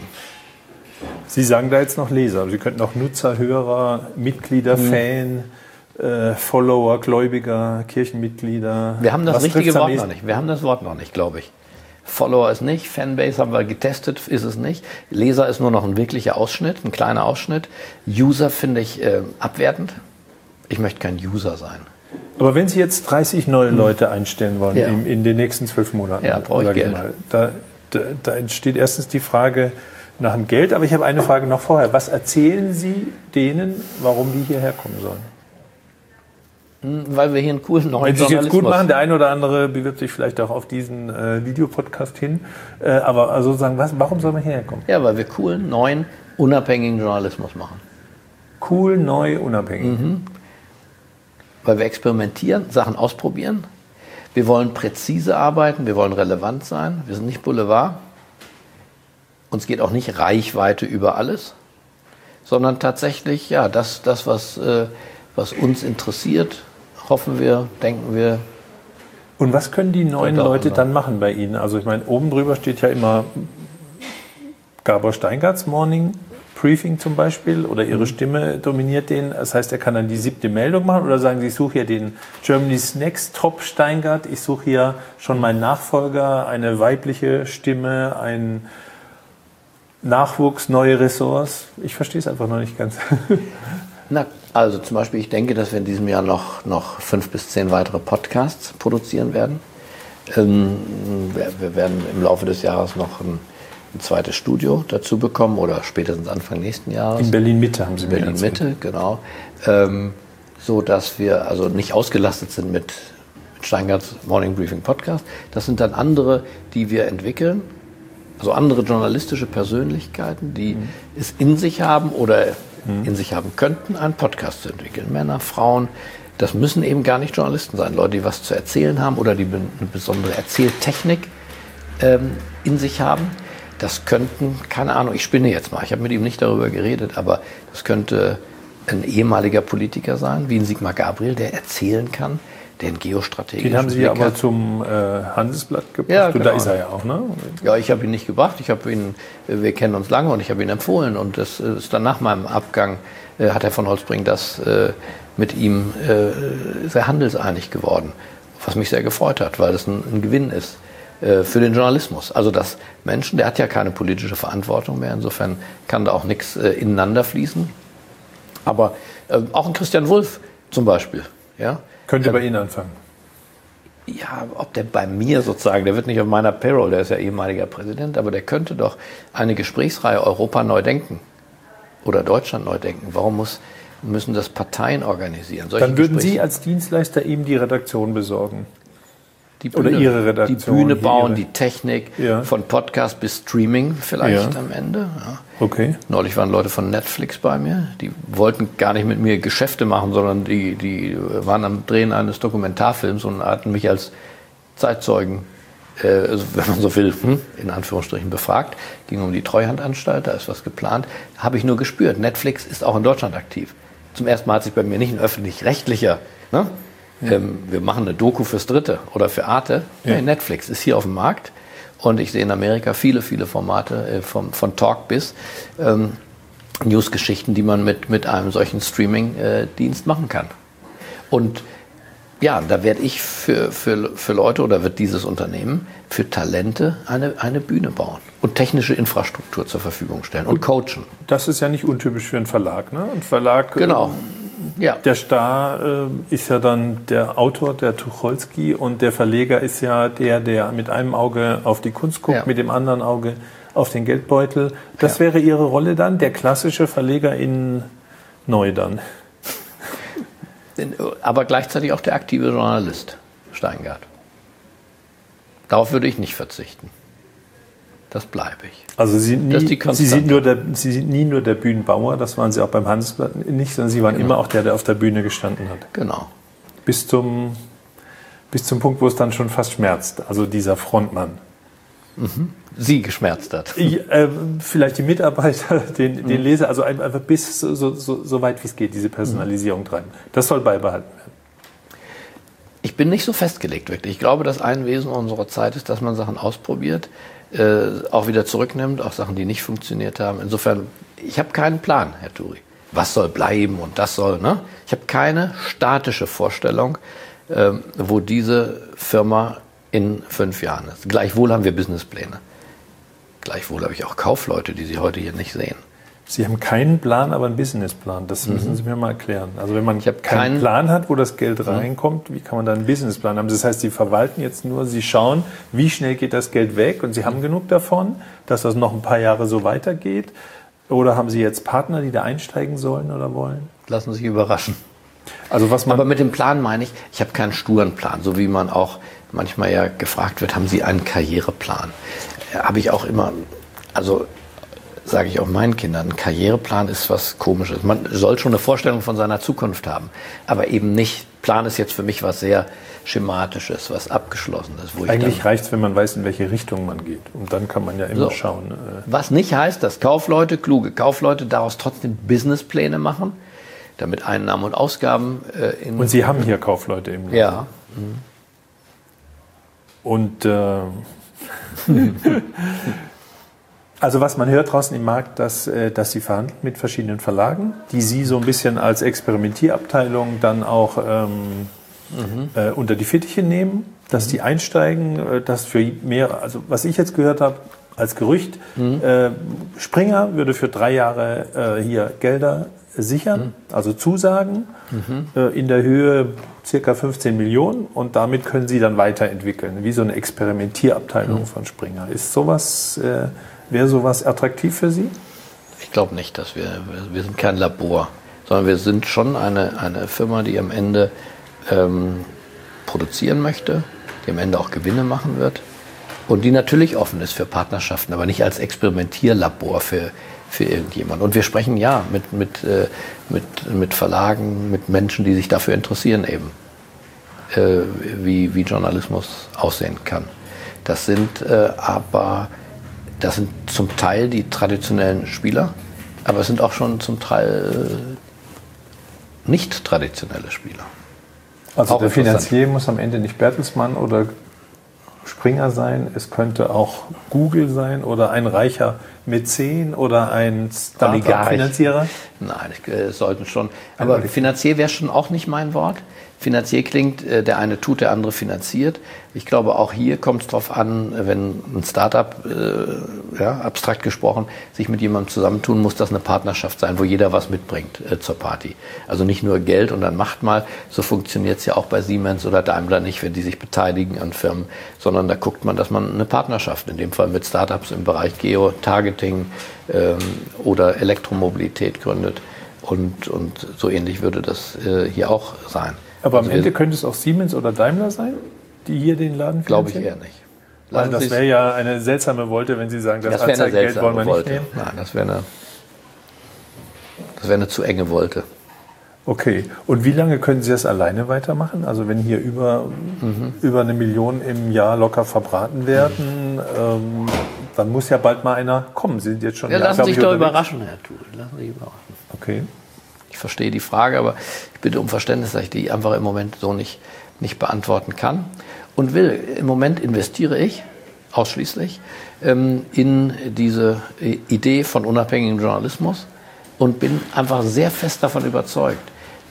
S2: Sie sagen da jetzt noch Leser, Sie könnten auch Nutzer, Hörer, Mitglieder, mhm. Fan, Äh, Follower, Gläubiger, Kirchenmitglieder.
S3: Wir haben das Was richtige Wort noch nicht. Wir haben das Wort noch nicht, glaube ich. Follower ist nicht, Fanbase haben wir getestet, ist es nicht. Leser ist nur noch ein wirklicher Ausschnitt, ein kleiner Ausschnitt. User finde ich äh, abwertend. Ich möchte kein User sein.
S2: Aber wenn Sie jetzt dreißig neue Leute einstellen wollen
S3: ja.
S2: in, in den nächsten zwölf Monaten,
S3: ja, brauche ich Geld.
S2: Mal, da, da, da entsteht erstens die Frage nach dem Geld, aber ich habe eine Frage noch vorher. Was erzählen Sie denen, warum die hierher kommen sollen?
S3: Weil wir hier einen coolen neuen
S2: Wenn Sie es jetzt gut machen,
S3: haben.
S2: der eine oder andere bewirbt sich vielleicht auch auf diesen äh, Videopodcast hin. Äh, aber also sagen, was, warum soll man hierher kommen?
S3: Ja, weil wir coolen, neuen, unabhängigen Journalismus machen.
S2: Cool, neu, unabhängig.
S3: Mhm. Weil wir experimentieren, Sachen ausprobieren. Wir wollen präzise arbeiten, wir wollen relevant sein. Wir sind nicht Boulevard. Uns geht auch nicht Reichweite über alles, sondern tatsächlich, ja, das, das was, äh, was uns interessiert, hoffen wir, denken wir.
S2: Und was können die neuen Leute dann machen bei Ihnen? Also ich meine, oben drüber steht ja immer Gabor Steingarts Morning Briefing zum Beispiel oder Ihre mhm. Stimme dominiert den. Das heißt, er kann dann die siebte Meldung machen oder sagen Sie, ich suche hier den Germany's Next Top Steingart, ich suche hier schon meinen Nachfolger, eine weibliche Stimme, ein Nachwuchs, neue Ressorts. Ich verstehe es einfach noch nicht ganz.
S3: Na, also zum Beispiel, ich denke, dass wir in diesem Jahr noch, noch fünf bis zehn weitere Podcasts produzieren werden. Ähm, wir, wir werden im Laufe des Jahres noch ein, ein zweites Studio dazu bekommen oder spätestens Anfang nächsten Jahres.
S2: In Berlin-Mitte haben Sie mir
S3: erzählt. Berlin-Mitte, genau. Ähm, so dass wir also nicht ausgelastet sind mit, mit Steingarts Morning Briefing Podcast. Das sind dann andere, die wir entwickeln. Also andere journalistische Persönlichkeiten, die mhm. es in sich haben oder mhm. in sich haben könnten, einen Podcast zu entwickeln. Männer, Frauen, das müssen eben gar nicht Journalisten sein. Leute, die was zu erzählen haben oder die eine besondere Erzähltechnik ähm, in sich haben. Das könnten, keine Ahnung, ich spinne jetzt mal, ich habe mit ihm nicht darüber geredet, aber das könnte ein ehemaliger Politiker sein, wie ein Sigmar Gabriel, der erzählen kann, der ein geostrategisches
S2: Den haben Sie aber hat. zum äh, Handelsblatt gebracht.
S3: Ja, genau.
S2: Und da ist er ja auch, ne?
S3: Ja, ich habe ihn nicht gebracht. Ich habe ihn, wir kennen uns lange und ich habe ihn empfohlen. Und das ist dann nach meinem Abgang, äh, hat Herr von Holtzbring das äh, mit ihm äh, sehr handelseinig geworden. Was mich sehr gefreut hat, weil das ein, ein Gewinn ist äh, für den Journalismus. Also dass Menschen, der hat ja keine politische Verantwortung mehr. Insofern kann da auch nichts äh, ineinander fließen. Aber äh, auch ein Christian Wulff zum Beispiel, ja.
S2: Könnte bei Ihnen anfangen?
S3: Ja, ob der bei mir sozusagen, der wird nicht auf meiner Payroll, der ist ja ehemaliger Präsident, aber der könnte doch eine Gesprächsreihe Europa neu denken oder Deutschland neu denken. Warum muss, müssen das Parteien organisieren? Solche
S2: Dann würden
S3: Gespräche,
S2: Sie als Dienstleister ihm die Redaktion besorgen?
S3: die Bühne,
S2: oder Ihre Redaktion?
S3: Die Bühne bauen,
S2: ihre.
S3: die Technik,
S2: ja.
S3: von Podcast bis Streaming vielleicht
S2: ja.
S3: am Ende. Ja.
S2: Okay.
S3: Neulich waren Leute von Netflix bei mir, die wollten gar nicht mit mir Geschäfte machen, sondern die, die waren am Drehen eines Dokumentarfilms und hatten mich als Zeitzeugen, äh, also wenn man so will, hm, in Anführungsstrichen befragt. Ging um die Treuhandanstalt, da ist was geplant. Habe ich nur gespürt, Netflix ist auch in Deutschland aktiv. Zum ersten Mal hat sich bei mir nicht ein öffentlich-rechtlicher, ne? Ja. Ähm, wir machen eine Doku fürs Dritte oder für Arte. Ja. Nee, Netflix ist hier auf dem Markt. Und ich sehe in Amerika viele, viele Formate, äh, vom, von Talk bis ähm, Newsgeschichten, die man mit, mit einem solchen Streaming-Dienst äh, machen kann. Und ja, da werde ich für, für, für Leute oder wird dieses Unternehmen für Talente eine, eine Bühne bauen und technische Infrastruktur zur Verfügung stellen und coachen.
S2: Das ist ja nicht untypisch für einen Verlag, ne? Ein Verlag,
S3: genau.
S2: äh, ja. Der Star äh, ist ja dann der Autor, der Tucholsky, und der Verleger ist ja der, der mit einem Auge auf die Kunst guckt, ja. mit dem anderen Auge auf den Geldbeutel. Das ja. wäre Ihre Rolle dann, der klassische Verleger in neu dann.
S3: Aber gleichzeitig auch der aktive Journalist, Steingart. Darauf würde ich nicht verzichten. Das bleibe ich.
S2: Also Sie, nie, Sie, sind nur der, Sie sind nie nur der Bühnenbauer, das waren Sie auch beim Handelsblatt nicht, sondern Sie waren genau. immer auch der, der auf der Bühne gestanden hat.
S3: Genau.
S2: Bis zum, bis zum Punkt, wo es dann schon fast schmerzt, also dieser Frontmann.
S3: Mhm. Sie geschmerzt hat.
S2: Ich, äh, vielleicht die Mitarbeiter, den, mhm. den Leser, also einfach bis so, so, so weit wie es geht, diese Personalisierung mhm. treiben. Das soll beibehalten werden.
S3: Ich bin nicht so festgelegt, wirklich. Ich glaube, dass ein Wesen unserer Zeit ist, dass man Sachen ausprobiert, äh, auch wieder zurücknimmt, auch Sachen, die nicht funktioniert haben. Insofern, ich habe keinen Plan, Herr Turi. Was soll bleiben und das soll, ne? Ich habe keine statische Vorstellung, äh, wo diese Firma in fünf Jahren ist. Gleichwohl haben wir Businesspläne. Gleichwohl habe ich auch Kaufleute, die Sie heute hier nicht sehen.
S2: Sie haben keinen Plan, aber einen Businessplan. Das müssen mhm. Sie mir mal erklären. Also wenn man
S3: ich keinen,
S2: keinen Plan hat, wo das Geld reinkommt, wie kann man da einen Businessplan haben? Das heißt, Sie verwalten jetzt nur, Sie schauen, wie schnell geht das Geld weg und Sie haben genug davon, dass das noch ein paar Jahre so weitergeht? Oder haben Sie jetzt Partner, die da einsteigen sollen oder wollen?
S3: Lassen Sie sich überraschen.
S2: Also was man
S3: aber mit dem Plan meine ich, ich habe keinen sturen Plan, so wie man auch manchmal ja gefragt wird, haben Sie einen Karriereplan? Habe ich auch immer, also sage ich auch meinen Kindern, ein Karriereplan ist was Komisches. Man soll schon eine Vorstellung von seiner Zukunft haben, aber eben nicht, Plan ist jetzt für mich was sehr Schematisches, was Abgeschlossenes. Wo
S2: Eigentlich
S3: ich
S2: reicht es, wenn man weiß, in welche Richtung man geht. Und dann kann man ja immer so schauen. Äh
S3: was nicht heißt, dass Kaufleute, kluge Kaufleute daraus trotzdem Businesspläne machen, damit Einnahmen und Ausgaben äh, in...
S2: Und Sie haben hier Kaufleute im Land.
S3: Ja. Mhm.
S2: Und äh, also was man hört draußen im Markt, dass, dass Sie verhandeln mit verschiedenen Verlagen, die Sie so ein bisschen als Experimentierabteilung dann auch ähm, mhm. äh, unter die Fittiche nehmen, dass die einsteigen, dass für mehr, also was ich jetzt gehört habe als Gerücht, mhm. äh, Springer würde für drei Jahre äh, hier Gelder sichern, mhm. also Zusagen mhm. äh, in der Höhe circa fünfzehn Millionen und damit können Sie dann weiterentwickeln, wie so eine Experimentierabteilung mhm. von Springer. Ist sowas, äh, wäre sowas attraktiv für Sie?
S3: Ich glaube nicht, dass wir, wir sind kein Labor, sondern wir sind schon eine, eine Firma, die am Ende ähm, produzieren möchte, die am Ende auch Gewinne machen wird und die natürlich offen ist für Partnerschaften, aber nicht als Experimentierlabor für für irgendjemand. Und wir sprechen ja mit, mit, äh, mit, mit Verlagen, mit Menschen, die sich dafür interessieren eben, äh, wie, wie Journalismus aussehen kann. Das sind äh, aber, das sind zum Teil die traditionellen Spieler, aber es sind auch schon zum Teil äh, nicht traditionelle Spieler.
S2: Also auch der Finanzier muss am Ende nicht Bertelsmann oder Springer sein, es könnte auch Google sein oder ein reicher Mäzen oder ein Start-up-Finanzierer?
S3: Nein, es sollten schon. Aber Finanzier wäre schon auch nicht mein Wort. Finanzier klingt, der eine tut, der andere finanziert. Ich glaube, auch hier kommt es darauf an, wenn ein Startup, äh, ja, abstrakt gesprochen, sich mit jemandem zusammentun, muss das eine Partnerschaft sein, wo jeder was mitbringt äh, zur Party. Also nicht nur Geld und dann macht mal, so funktioniert es ja auch bei Siemens oder Daimler nicht, wenn die sich beteiligen an Firmen, sondern da guckt man, dass man eine Partnerschaft, in dem Fall mit Startups im Bereich Geo-Targeting ähm, oder Elektromobilität gründet. Und, und so ähnlich würde das äh, hier auch sein.
S2: Aber am also Ende könnte es auch Siemens oder Daimler sein, die hier den Laden finanzieren?
S3: Glaube ich eher nicht.
S2: Weil das wäre ja eine seltsame Wolte, wenn Sie sagen, das, das Anzeigengeld wollen wir nicht
S3: Wolte.
S2: nehmen.
S3: Nein, das wäre eine, das wäre eine zu enge Wolte.
S2: Okay. Und wie lange können Sie das alleine weitermachen? Also wenn hier über, mhm. über eine Million im Jahr locker verbraten werden, mhm. ähm, dann muss ja bald mal einer kommen. Sie sind jetzt schon...
S3: Ja, lassen Sie sich doch überraschen, Herr Thuel. Lassen Sie sich überraschen.
S2: Okay.
S3: Ich verstehe die Frage, aber ich bitte um Verständnis, dass ich die einfach im Moment so nicht, nicht beantworten kann. Und will, im Moment investiere ich ausschließlich ähm, in diese Idee von unabhängigem Journalismus und bin einfach sehr fest davon überzeugt,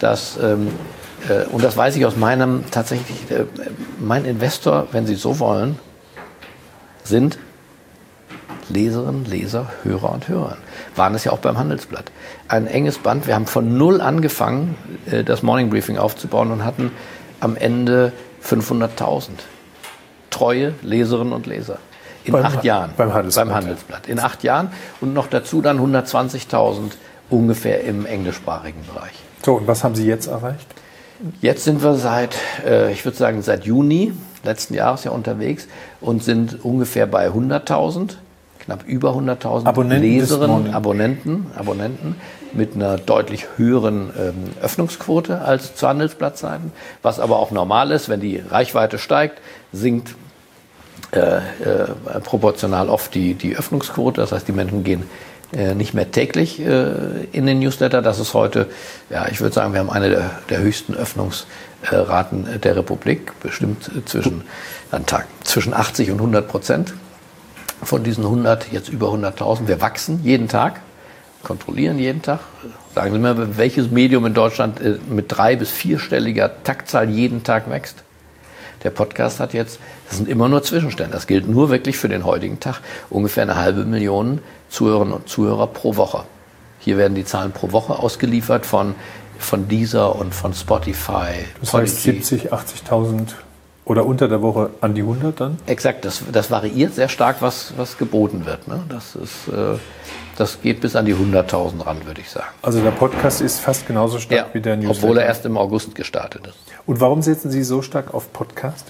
S3: dass, ähm, äh, und das weiß ich aus meinem, tatsächlich, äh, mein Investor, wenn Sie so wollen, sind Leserinnen, Leser, Hörer und Hörerinnen. Waren es ja auch beim Handelsblatt. Ein enges Band. Wir haben von null angefangen, das Morning Briefing aufzubauen und hatten am Ende fünfhunderttausend treue Leserinnen und Leser. In
S2: beim,
S3: acht Jahren.
S2: Beim Handelsblatt.
S3: Beim Handelsblatt. In acht Jahren und noch dazu dann hundertzwanzigtausend ungefähr im englischsprachigen Bereich.
S2: So, und was haben Sie jetzt erreicht?
S3: Jetzt sind wir seit, ich würde sagen, seit Juni letzten Jahres ja unterwegs und sind ungefähr bei hunderttausend. Knapp über hunderttausend Leserinnen, Abonnenten, Abonnenten mit einer deutlich höheren ähm, Öffnungsquote als zu Handelsblattseiten, was aber auch normal ist, wenn die Reichweite steigt, sinkt äh, äh, proportional oft die, die Öffnungsquote, das heißt, die Menschen gehen äh, nicht mehr täglich äh, in den Newsletter. Das ist heute, ja, ich würde sagen, wir haben eine der, der höchsten Öffnungsraten der Republik, bestimmt zwischen, an Tag, zwischen achtzig und hundert Prozent. Von diesen hundert, jetzt über hunderttausend. Wir wachsen jeden Tag, kontrollieren jeden Tag. Sagen Sie mir, welches Medium in Deutschland mit drei- bis vierstelliger Taktzahl jeden Tag wächst? Der Podcast hat jetzt, das sind immer nur Zwischenstände, das gilt nur wirklich für den heutigen Tag, ungefähr eine halbe Million Zuhörerinnen und Zuhörer pro Woche. Hier werden die Zahlen pro Woche ausgeliefert von, von Deezer und von Spotify.
S2: Das heißt siebzig, achtzigtausend oder unter der Woche an die hundert dann?
S3: Exakt, das, das variiert sehr stark, was, was geboten wird. Ne? Das, ist, äh, das geht bis an die hunderttausend ran, würde ich sagen.
S2: Also der Podcast ist fast genauso stark
S3: ja,
S2: wie der Newsletter?
S3: Obwohl er erst im August gestartet ist.
S2: Und warum setzen Sie so stark auf Podcast?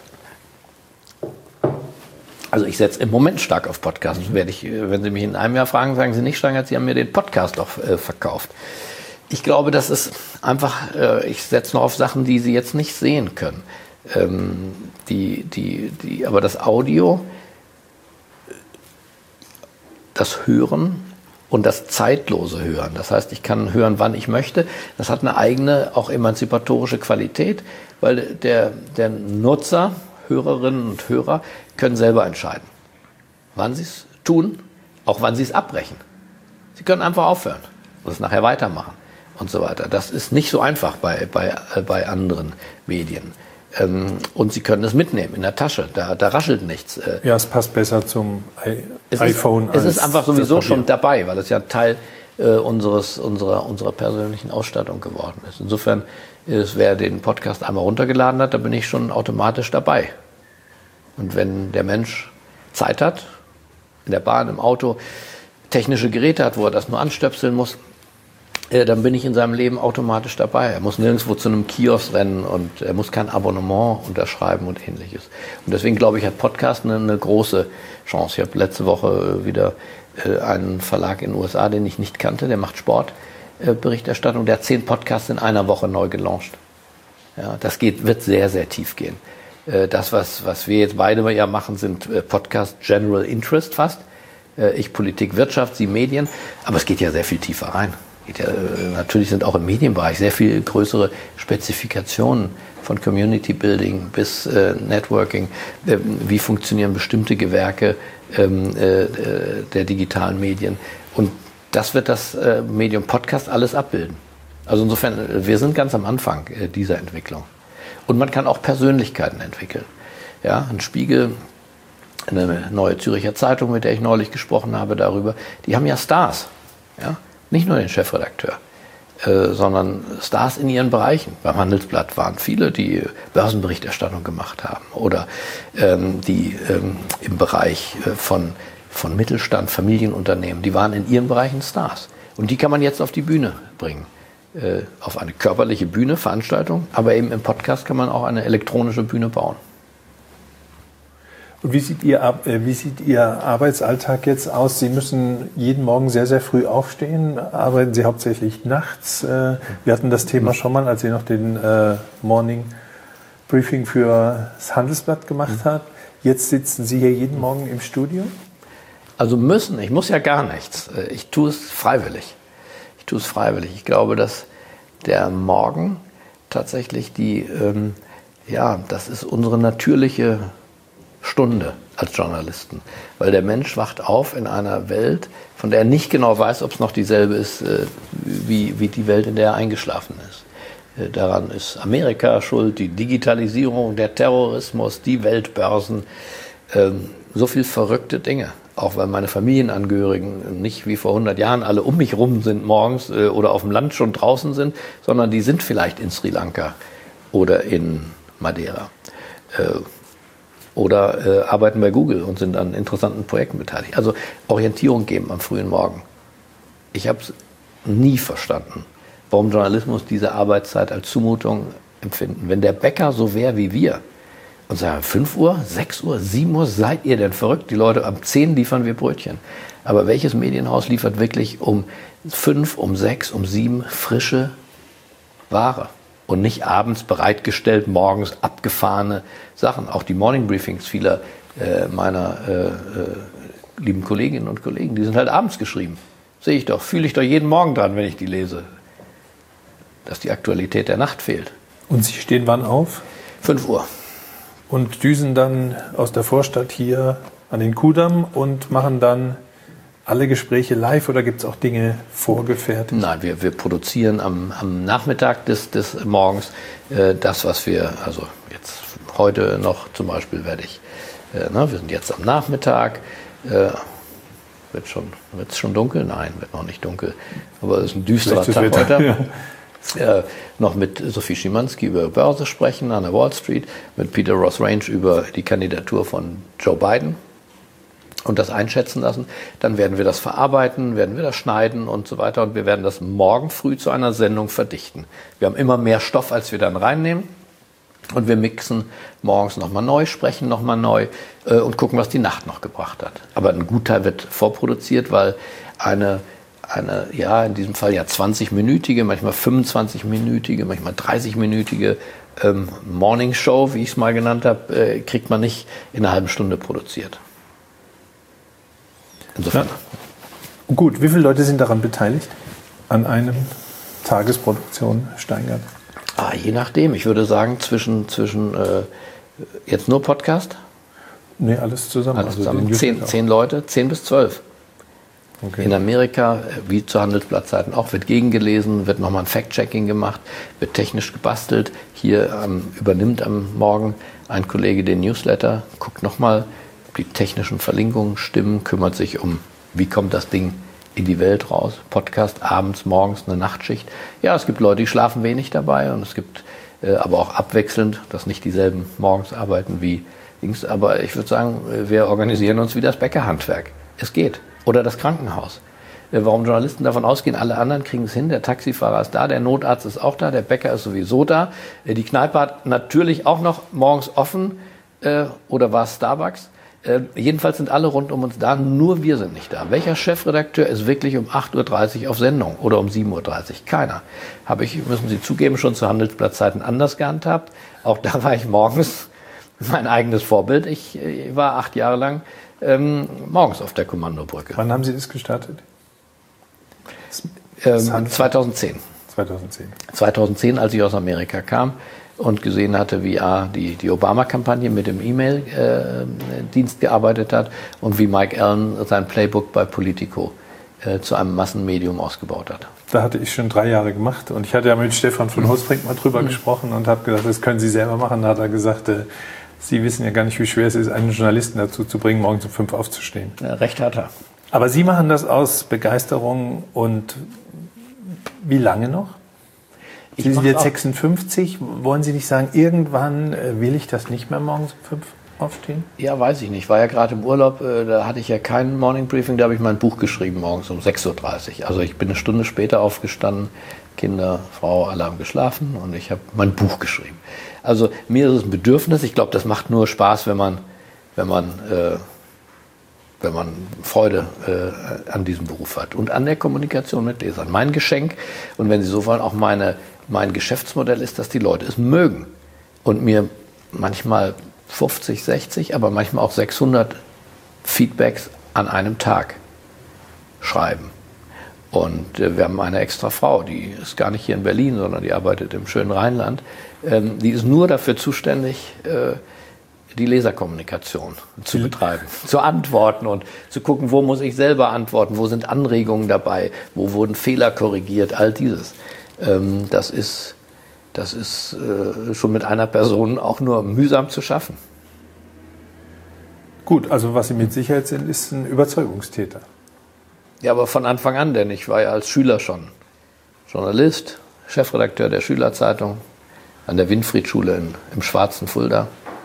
S3: Also ich setze im Moment stark auf Podcast. Mhm. Werde ich, wenn Sie mich in einem Jahr fragen, sagen Sie nicht stark, Sie haben mir den Podcast doch äh, verkauft. Ich glaube, das ist einfach, äh, ich setze noch auf Sachen, die Sie jetzt nicht sehen können. Ähm, die, die, die, aber das Audio, das Hören und das zeitlose Hören, das heißt, ich kann hören, wann ich möchte, das hat eine eigene, auch emanzipatorische Qualität, weil der, der Nutzer, Hörerinnen und Hörer können selber entscheiden, wann sie es tun, auch wann sie es abbrechen. Sie können einfach aufhören und es nachher weitermachen und so weiter. Das ist nicht so einfach bei, bei, bei anderen Medien. Ähm, und Sie können es mitnehmen in der Tasche, da, da raschelt nichts.
S2: Ja, es passt besser zum I-
S3: es
S2: iPhone.
S3: Ist, als es ist einfach sowieso schon dabei, weil es ja Teil äh, unseres, unserer, unserer persönlichen Ausstattung geworden ist. Insofern ist, wer den Podcast einmal runtergeladen hat, da bin ich schon automatisch dabei. Und wenn der Mensch Zeit hat, in der Bahn, im Auto, technische Geräte hat, wo er das nur anstöpseln muss, dann bin ich in seinem Leben automatisch dabei. Er muss nirgendwo zu einem Kiosk rennen und er muss kein Abonnement unterschreiben und Ähnliches. Und deswegen glaube ich, hat Podcast eine, eine große Chance. Ich habe letzte Woche wieder einen Verlag in den U S A, den ich nicht kannte, der macht Sportberichterstattung. Der hat zehn Podcasts in einer Woche neu gelauncht. Ja, das geht, wird sehr, sehr tief gehen. Das, was, was wir jetzt beide ja machen, sind Podcast General Interest fast. Ich Politik, Wirtschaft, Sie Medien. Aber es geht ja sehr viel tiefer rein. Ja, natürlich sind auch im Medienbereich sehr viel größere Spezifikationen von Community Building bis äh, Networking. Äh, wie funktionieren bestimmte Gewerke ähm, äh, der digitalen Medien? Und das wird das äh, Medium Podcast alles abbilden. Also insofern, wir sind ganz am Anfang äh, dieser Entwicklung. Und man kann auch Persönlichkeiten entwickeln. Ja, ein Spiegel, eine Neue Zürcher Zeitung, mit der ich neulich gesprochen habe darüber, die haben ja Stars. Ja? Nicht nur den Chefredakteur, äh, sondern Stars in ihren Bereichen. Beim Handelsblatt waren viele, die Börsenberichterstattung gemacht haben oder ähm, die ähm, im Bereich äh, von, von Mittelstand, Familienunternehmen, die waren in ihren Bereichen Stars. Und die kann man jetzt auf die Bühne bringen. Äh, auf eine körperliche Bühne, Veranstaltung, aber eben im Podcast kann man auch eine elektronische Bühne bauen.
S2: Und wie sieht Ihr, wie sieht Ihr Arbeitsalltag jetzt aus? Sie müssen jeden Morgen sehr, sehr früh aufstehen. Arbeiten Sie hauptsächlich nachts? Wir hatten das Thema schon mal, als Sie noch den Morning Briefing für das Handelsblatt gemacht haben. Jetzt sitzen Sie hier jeden Morgen im Studio?
S3: Also müssen, ich muss ja gar nichts. Ich tue es freiwillig. Ich tue es freiwillig. Ich glaube, dass der Morgen tatsächlich die, ähm, ja, das ist unsere natürliche Stunde als Journalisten. Weil der Mensch wacht auf in einer Welt, von der er nicht genau weiß, ob es noch dieselbe ist, äh, wie, wie die Welt, in der er eingeschlafen ist. Äh, daran ist Amerika schuld, die Digitalisierung, der Terrorismus, die Weltbörsen, ähm, so viel verrückte Dinge. Auch weil meine Familienangehörigen nicht wie vor hundert Jahren alle um mich rum sind morgens äh, oder auf dem Land schon draußen sind, sondern die sind vielleicht in Sri Lanka oder in Madeira. Äh, oder äh, arbeiten bei Google und sind an interessanten Projekten beteiligt. Also Orientierung geben am frühen Morgen. Ich habe es nie verstanden, warum Journalismus diese Arbeitszeit als Zumutung empfinden. Wenn der Bäcker so wäre wie wir und sagen, fünf Uhr, sechs Uhr, sieben Uhr, seid ihr denn verrückt? Die Leute, am zehn liefern wir Brötchen. Aber welches Medienhaus liefert wirklich um fünf, um sechs, um sieben frische Ware? Und nicht abends bereitgestellt, morgens abgefahrene Sachen. Auch die Morning Briefings vieler äh, meiner äh, äh, lieben Kolleginnen und Kollegen, die sind halt abends geschrieben. Sehe ich doch, fühle ich doch jeden Morgen dran, wenn ich die lese, dass die Aktualität der Nacht fehlt.
S2: Und Sie stehen wann auf?
S3: fünf Uhr.
S2: Und düsen dann aus der Vorstadt hier an den Kudamm und machen dann alle Gespräche live oder gibt es auch Dinge vorgefertigt?
S3: Nein, wir, wir produzieren am, am Nachmittag des, des Morgens äh, das, was wir, also jetzt heute noch zum Beispiel werde ich, äh, na, wir sind jetzt am Nachmittag, äh, wird schon, wird's schon dunkel? Nein, wird noch nicht dunkel, aber es ist ein düsterer Tag heute. Ja. Äh, noch mit Sophie Schimanski über Börse sprechen an der Wall Street, mit Peter Ross Range über die Kandidatur von Joe Biden und das einschätzen lassen. Dann werden wir das verarbeiten, werden wir das schneiden und so weiter. Und wir werden das morgen früh zu einer Sendung verdichten. Wir haben immer mehr Stoff, als wir dann reinnehmen. Und wir mixen morgens nochmal neu, sprechen nochmal neu äh, und gucken, was die Nacht noch gebracht hat. Aber ein Gutteil wird vorproduziert, weil eine, eine, ja, in diesem Fall ja zwanzig-minütige, manchmal fünfundzwanzig-minütige, manchmal dreißig-minütige ähm, Morning Show, wie ich es mal genannt habe, äh, kriegt man nicht in einer halben Stunde produziert. Insofern.
S2: Ja. Gut, wie viele Leute sind daran beteiligt? An einem Tagesproduktion Steingart?
S3: Ah, je nachdem. Ich würde sagen, zwischen, zwischen äh, jetzt nur Podcast?
S2: Nee, alles zusammen.
S3: Alles also zusammen. Zehn, zehn Leute, zehn bis zwölf. Okay. In Amerika, wie zu Handelsblattzeiten auch, wird gegengelesen, wird nochmal ein Fact-Checking gemacht, wird technisch gebastelt. Hier ähm, übernimmt am Morgen ein Kollege den Newsletter, guckt nochmal, die technischen Verlinkungen stimmen, kümmert sich um, wie kommt das Ding in die Welt raus. Podcast, abends, morgens, eine Nachtschicht. Ja, es gibt Leute, die schlafen wenig dabei und es gibt äh, aber auch abwechselnd, dass nicht dieselben morgens arbeiten wie Dings. Aber ich würde sagen, wir organisieren uns wie das Bäckerhandwerk. Es geht. Oder das Krankenhaus. Äh, warum Journalisten davon ausgehen, alle anderen kriegen es hin. Der Taxifahrer ist da, der Notarzt ist auch da, der Bäcker ist sowieso da. Äh, die Kneipe hat natürlich auch noch morgens offen äh, oder war es Starbucks. Äh, jedenfalls sind alle rund um uns da, nur wir sind nicht da. Welcher Chefredakteur ist wirklich um acht Uhr dreißig auf Sendung oder um sieben Uhr dreißig? Keiner. Habe ich, müssen Sie zugeben, schon zu Handelsblattzeiten anders gehandhabt. Auch da war ich morgens mein eigenes Vorbild. Ich, ich war acht Jahre lang ähm, morgens auf der Kommandobrücke.
S2: Wann haben Sie das gestartet?
S3: Das ähm, zweitausendzehn.
S2: zweitausendzehn.
S3: zweitausendzehn, als ich aus Amerika kam und gesehen hatte, wie A, die, die Obama-Kampagne mit dem E-Mail-Dienst äh, gearbeitet hat und wie Mike Allen sein Playbook bei Politico äh, zu einem Massenmedium ausgebaut hat.
S2: Da hatte ich schon drei Jahre gemacht und ich hatte ja mit Stefan von Holzbrink mal drüber mhm. gesprochen und habe gesagt, das können Sie selber machen. Da hat er gesagt, äh, Sie wissen ja gar nicht, wie schwer es ist, einen Journalisten dazu zu bringen, morgens um fünf aufzustehen.
S3: Ja, recht hat er.
S2: Aber Sie machen das aus Begeisterung und wie lange noch? Ich Sie sind jetzt sechsundfünfzig. Wollen Sie nicht sagen, irgendwann will ich das nicht mehr morgens um fünf aufstehen?
S3: Ja, weiß ich nicht. Ich war ja gerade im Urlaub, da hatte ich ja kein Morning Briefing, da habe ich mein Buch geschrieben morgens um sechs Uhr dreißig. Also ich bin eine Stunde später aufgestanden, Kinder, Frau, alle haben geschlafen und ich habe mein Buch geschrieben. Also mir ist es ein Bedürfnis. Ich glaube, das macht nur Spaß, wenn man, wenn man, äh, wenn man Freude äh, an diesem Beruf hat und an der Kommunikation mit Lesern. Mein Geschenk, und wenn Sie so wollen, auch meine, mein Geschäftsmodell ist, dass die Leute es mögen und mir manchmal fünfzig, sechzig, aber manchmal auch sechshundert Feedbacks an einem Tag schreiben. Und äh, wir haben eine extra Frau, die ist gar nicht hier in Berlin, sondern die arbeitet im schönen Rheinland. Ähm, die ist nur dafür zuständig, äh, die Leserkommunikation zu betreiben, zu antworten und zu gucken, wo muss ich selber antworten, wo sind Anregungen dabei, wo wurden Fehler korrigiert, all dieses. Ähm, das ist Das ist äh, schon mit einer Person auch nur mühsam zu schaffen.
S2: Gut, also was Sie mit Sicherheit sind, ist ein Überzeugungstäter.
S3: Ja, aber von Anfang an, denn ich war ja als Schüler schon Journalist, Chefredakteur der Schülerzeitung an der Winfriedschule in, im schwarzen Fulda.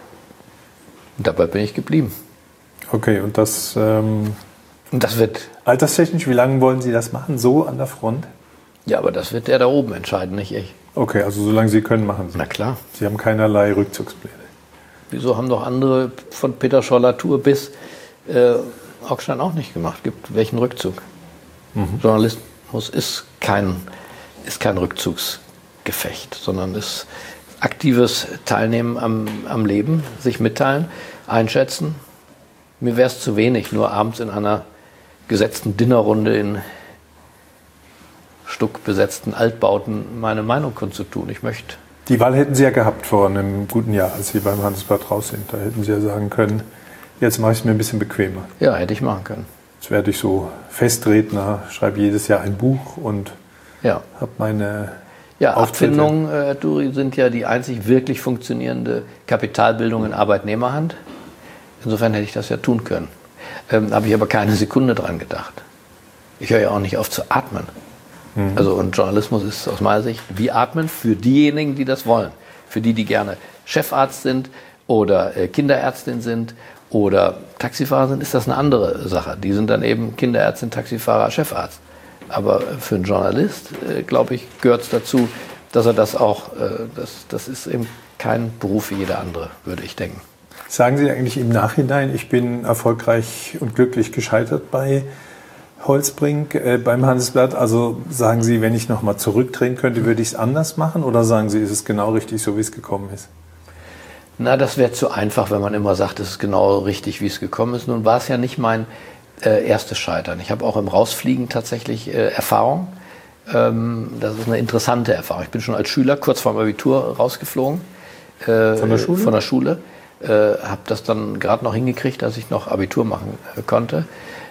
S3: Und dabei bin ich geblieben.
S2: Okay, und das... Ähm,
S3: und das wird...
S2: Alterstechnisch, wie lange wollen Sie das machen, so an der Front?
S3: Ja, aber das wird der da oben entscheiden, nicht ich.
S2: Okay, also solange Sie können, machen Sie.
S3: Na klar.
S2: Sie haben keinerlei Rückzugspläne.
S3: Wieso haben doch andere von Peter Scholl-Latour bis äh, Augstein auch nicht gemacht? Gibt welchen Rückzug? Mhm. Journalismus ist kein, ist kein Rückzugsgefecht, sondern ist aktives Teilnehmen am, am Leben, sich mitteilen, einschätzen. Mir wäre es zu wenig, nur abends in einer gesetzten Dinnerrunde in stuckbesetzten Altbauten meine Meinung kundzutun. Ich möchte...
S2: Die Wahl hätten Sie ja gehabt vor einem guten Jahr, als Sie beim Handelsblatt raus sind. Da hätten Sie ja sagen können, jetzt mache ich es mir ein bisschen bequemer.
S3: Ja, hätte ich machen können.
S2: Jetzt werde ich so Festredner, schreibe jedes Jahr ein Buch und
S3: ja.
S2: habe meine
S3: Ja,
S2: Auftritte.
S3: Abfindungen, Herr Turi, sind ja die einzig wirklich funktionierende Kapitalbildung in Arbeitnehmerhand. Insofern hätte ich das ja tun können. Ähm, habe ich aber keine Sekunde dran gedacht. Ich höre ja auch nicht auf zu atmen. Also und Journalismus ist aus meiner Sicht wie Atmen für diejenigen, die das wollen. Für die, die gerne Chefarzt sind oder äh, Kinderärztin sind oder Taxifahrer sind, ist das eine andere Sache. Die sind dann eben Kinderärztin, Taxifahrer, Chefarzt. Aber für einen Journalist, äh, glaube ich, gehört es dazu, dass er das auch, äh, das, das ist eben kein Beruf wie jeder andere, würde ich denken.
S2: Sagen Sie eigentlich im Nachhinein, ich bin erfolgreich und glücklich gescheitert bei Holzbrink äh, beim Handelsblatt? Also sagen Sie, wenn ich nochmal zurückdrehen könnte, würde ich es anders machen? Oder sagen Sie, ist es genau richtig, so wie es gekommen ist?
S3: Na, das wäre zu einfach, wenn man immer sagt, es ist genau richtig, wie es gekommen ist. Nun war es ja nicht mein äh, erstes Scheitern. Ich habe auch im Rausfliegen tatsächlich äh, Erfahrung. Ähm, das ist eine interessante Erfahrung. Ich bin schon als Schüler kurz vor dem Abitur rausgeflogen. Äh,
S2: von der Schule?
S3: Von der Schule. Äh, habe das dann gerade noch hingekriegt, dass ich noch Abitur machen äh, konnte.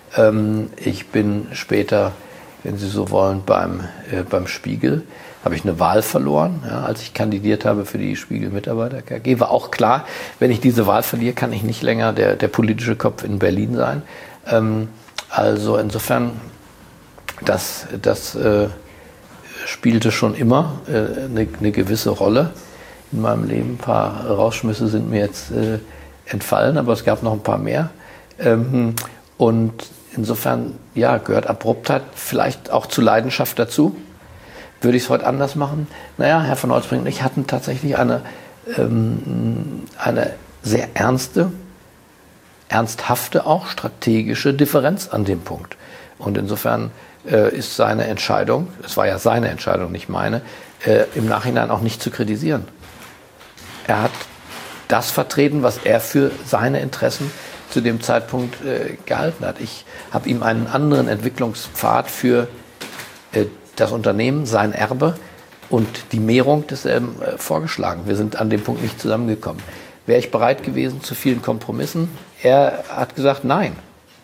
S3: Ich bin später, wenn Sie so wollen, beim, äh, beim Spiegel, habe ich eine Wahl verloren, ja, als ich kandidiert habe für die Spiegel-Mitarbeiter-K G. War auch klar, wenn ich diese Wahl verliere, kann ich nicht länger der, der politische Kopf in Berlin sein. Ähm, also insofern, das, das äh, spielte schon immer äh, eine, eine gewisse Rolle in meinem Leben. Ein paar Rausschmüsse sind mir jetzt äh, entfallen, aber es gab noch ein paar mehr. Ähm, und insofern, ja, gehört Abruptheit vielleicht auch zu Leidenschaft dazu. Würde ich es heute anders machen? Naja, Herr von Holzbrink und ich hatten tatsächlich eine, ähm, eine sehr ernste, ernsthafte, auch strategische Differenz an dem Punkt. Und insofern äh, ist seine Entscheidung, es war ja seine Entscheidung, nicht meine, äh, im Nachhinein auch nicht zu kritisieren. Er hat das vertreten, was er für seine Interessen zu dem Zeitpunkt äh, gehalten hat. Ich habe ihm einen anderen Entwicklungspfad für äh, das Unternehmen, sein Erbe und die Mehrung desselben äh, vorgeschlagen. Wir sind an dem Punkt nicht zusammengekommen. Wäre ich bereit gewesen zu vielen Kompromissen? Er hat gesagt, nein.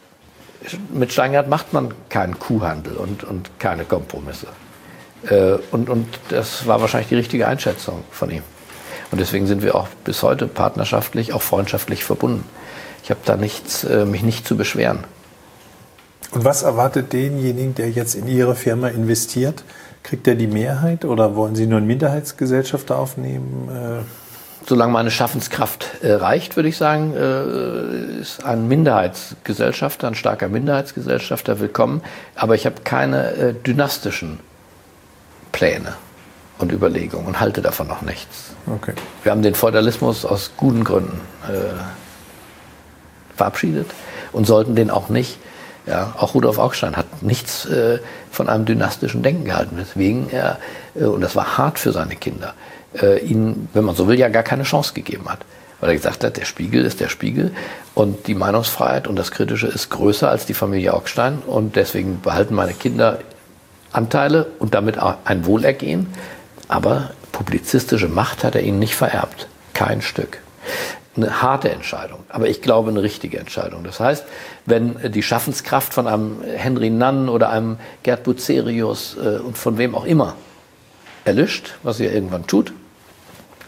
S3: Mit Steingart macht man keinen Kuhhandel und, und keine Kompromisse. Äh, und, und das war wahrscheinlich die richtige Einschätzung von ihm. Und deswegen sind wir auch bis heute partnerschaftlich, auch freundschaftlich verbunden. Ich habe da nichts, äh, mich nicht zu beschweren.
S2: Und was erwartet denjenigen, der jetzt in Ihre Firma investiert? Kriegt er die Mehrheit oder wollen Sie nur einen Minderheitsgesellschafter aufnehmen? Äh
S3: Solange meine Schaffenskraft äh, reicht, würde ich sagen, äh, ist ein Minderheitsgesellschafter, ein starker Minderheitsgesellschafter willkommen. Aber ich habe keine äh, dynastischen Pläne und Überlegungen und halte davon noch nichts.
S2: Okay.
S3: Wir haben den Feudalismus aus guten Gründen äh, verabschiedet und sollten den auch nicht. Ja, auch Rudolf Augstein hat nichts äh, von einem dynastischen Denken gehalten, weswegen er, äh, und das war hart für seine Kinder, äh, ihnen, wenn man so will, ja gar keine Chance gegeben hat. Weil er gesagt hat, der Spiegel ist der Spiegel und die Meinungsfreiheit und das Kritische ist größer als die Familie Augstein und deswegen behalten meine Kinder Anteile und damit auch ein Wohlergehen, aber publizistische Macht hat er ihnen nicht vererbt. Kein Stück. Eine harte Entscheidung, aber ich glaube eine richtige Entscheidung. Das heißt, wenn die Schaffenskraft von einem Henry Nann oder einem Gerd Bucerius äh, und von wem auch immer erlischt, was sie ja irgendwann tut,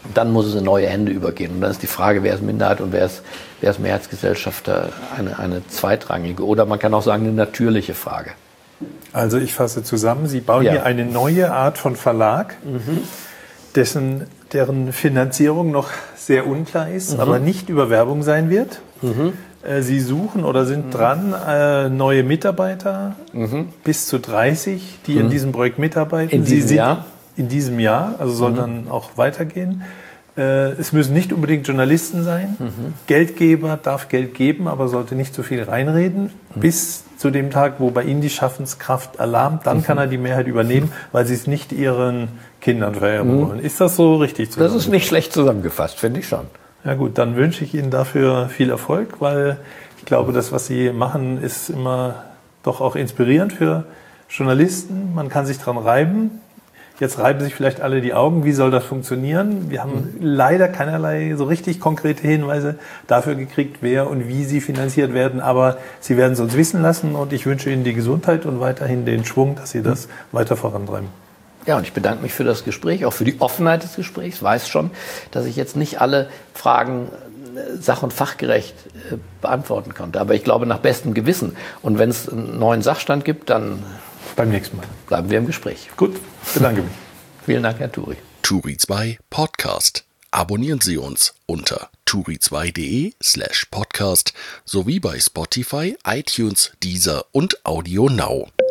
S3: dann muss es in neue Hände übergehen. Und dann ist die Frage, wer ist Minderheit und wer ist, wer ist Mehrheitsgesellschafter, eine, eine zweitrangige oder man kann auch sagen, eine natürliche Frage.
S2: Also ich fasse zusammen, Sie bauen ja. hier eine neue Art von Verlag, mhm. dessen, deren Finanzierung noch sehr unklar ist, mhm. aber nicht über Werbung sein wird. Mhm. Sie suchen oder sind mhm. dran, äh, neue Mitarbeiter, mhm. bis zu dreißig, die mhm. in diesem Projekt mitarbeiten.
S3: In diesem
S2: Sie sind
S3: Jahr?
S2: In diesem Jahr, also soll mhm. dann auch weitergehen. Äh, es müssen nicht unbedingt Journalisten sein. Mhm. Geldgeber darf Geld geben, aber sollte nicht so viel reinreden. Mhm. Bis zu dem Tag, wo bei Ihnen die Schaffenskraft erlahmt, dann mhm. kann er die Mehrheit übernehmen, weil Sie es nicht Ihren Kindern vererben mhm. wollen. Ist das so richtig
S3: zusammengefasst? Das ist nicht schlecht zusammengefasst, finde ich schon.
S2: Ja gut, dann wünsche ich Ihnen dafür viel Erfolg, weil ich glaube, das, was Sie machen, ist immer doch auch inspirierend für Journalisten. Man kann sich dran reiben. Jetzt reiben sich vielleicht alle die Augen. Wie soll das funktionieren? Wir haben mhm. leider keinerlei so richtig konkrete Hinweise dafür gekriegt, wer und wie sie finanziert werden. Aber Sie werden es uns wissen lassen und ich wünsche Ihnen die Gesundheit und weiterhin den Schwung, dass Sie das mhm. weiter vorantreiben.
S3: Ja, und ich bedanke mich für das Gespräch, auch für die Offenheit des Gesprächs. Ich weiß schon, dass ich jetzt nicht alle Fragen sach- und fachgerecht äh, beantworten konnte. Aber ich glaube nach bestem Gewissen. Und wenn es einen neuen Sachstand gibt, dann
S2: beim nächsten Mal
S3: bleiben wir im Gespräch.
S2: Gut, bedanke mich.
S3: Vielen Dank, Herr Turi.
S1: Turi zwei Podcast. Abonnieren Sie uns unter turi zwei punkt de slash podcast sowie bei Spotify, iTunes, Deezer und Audio Now.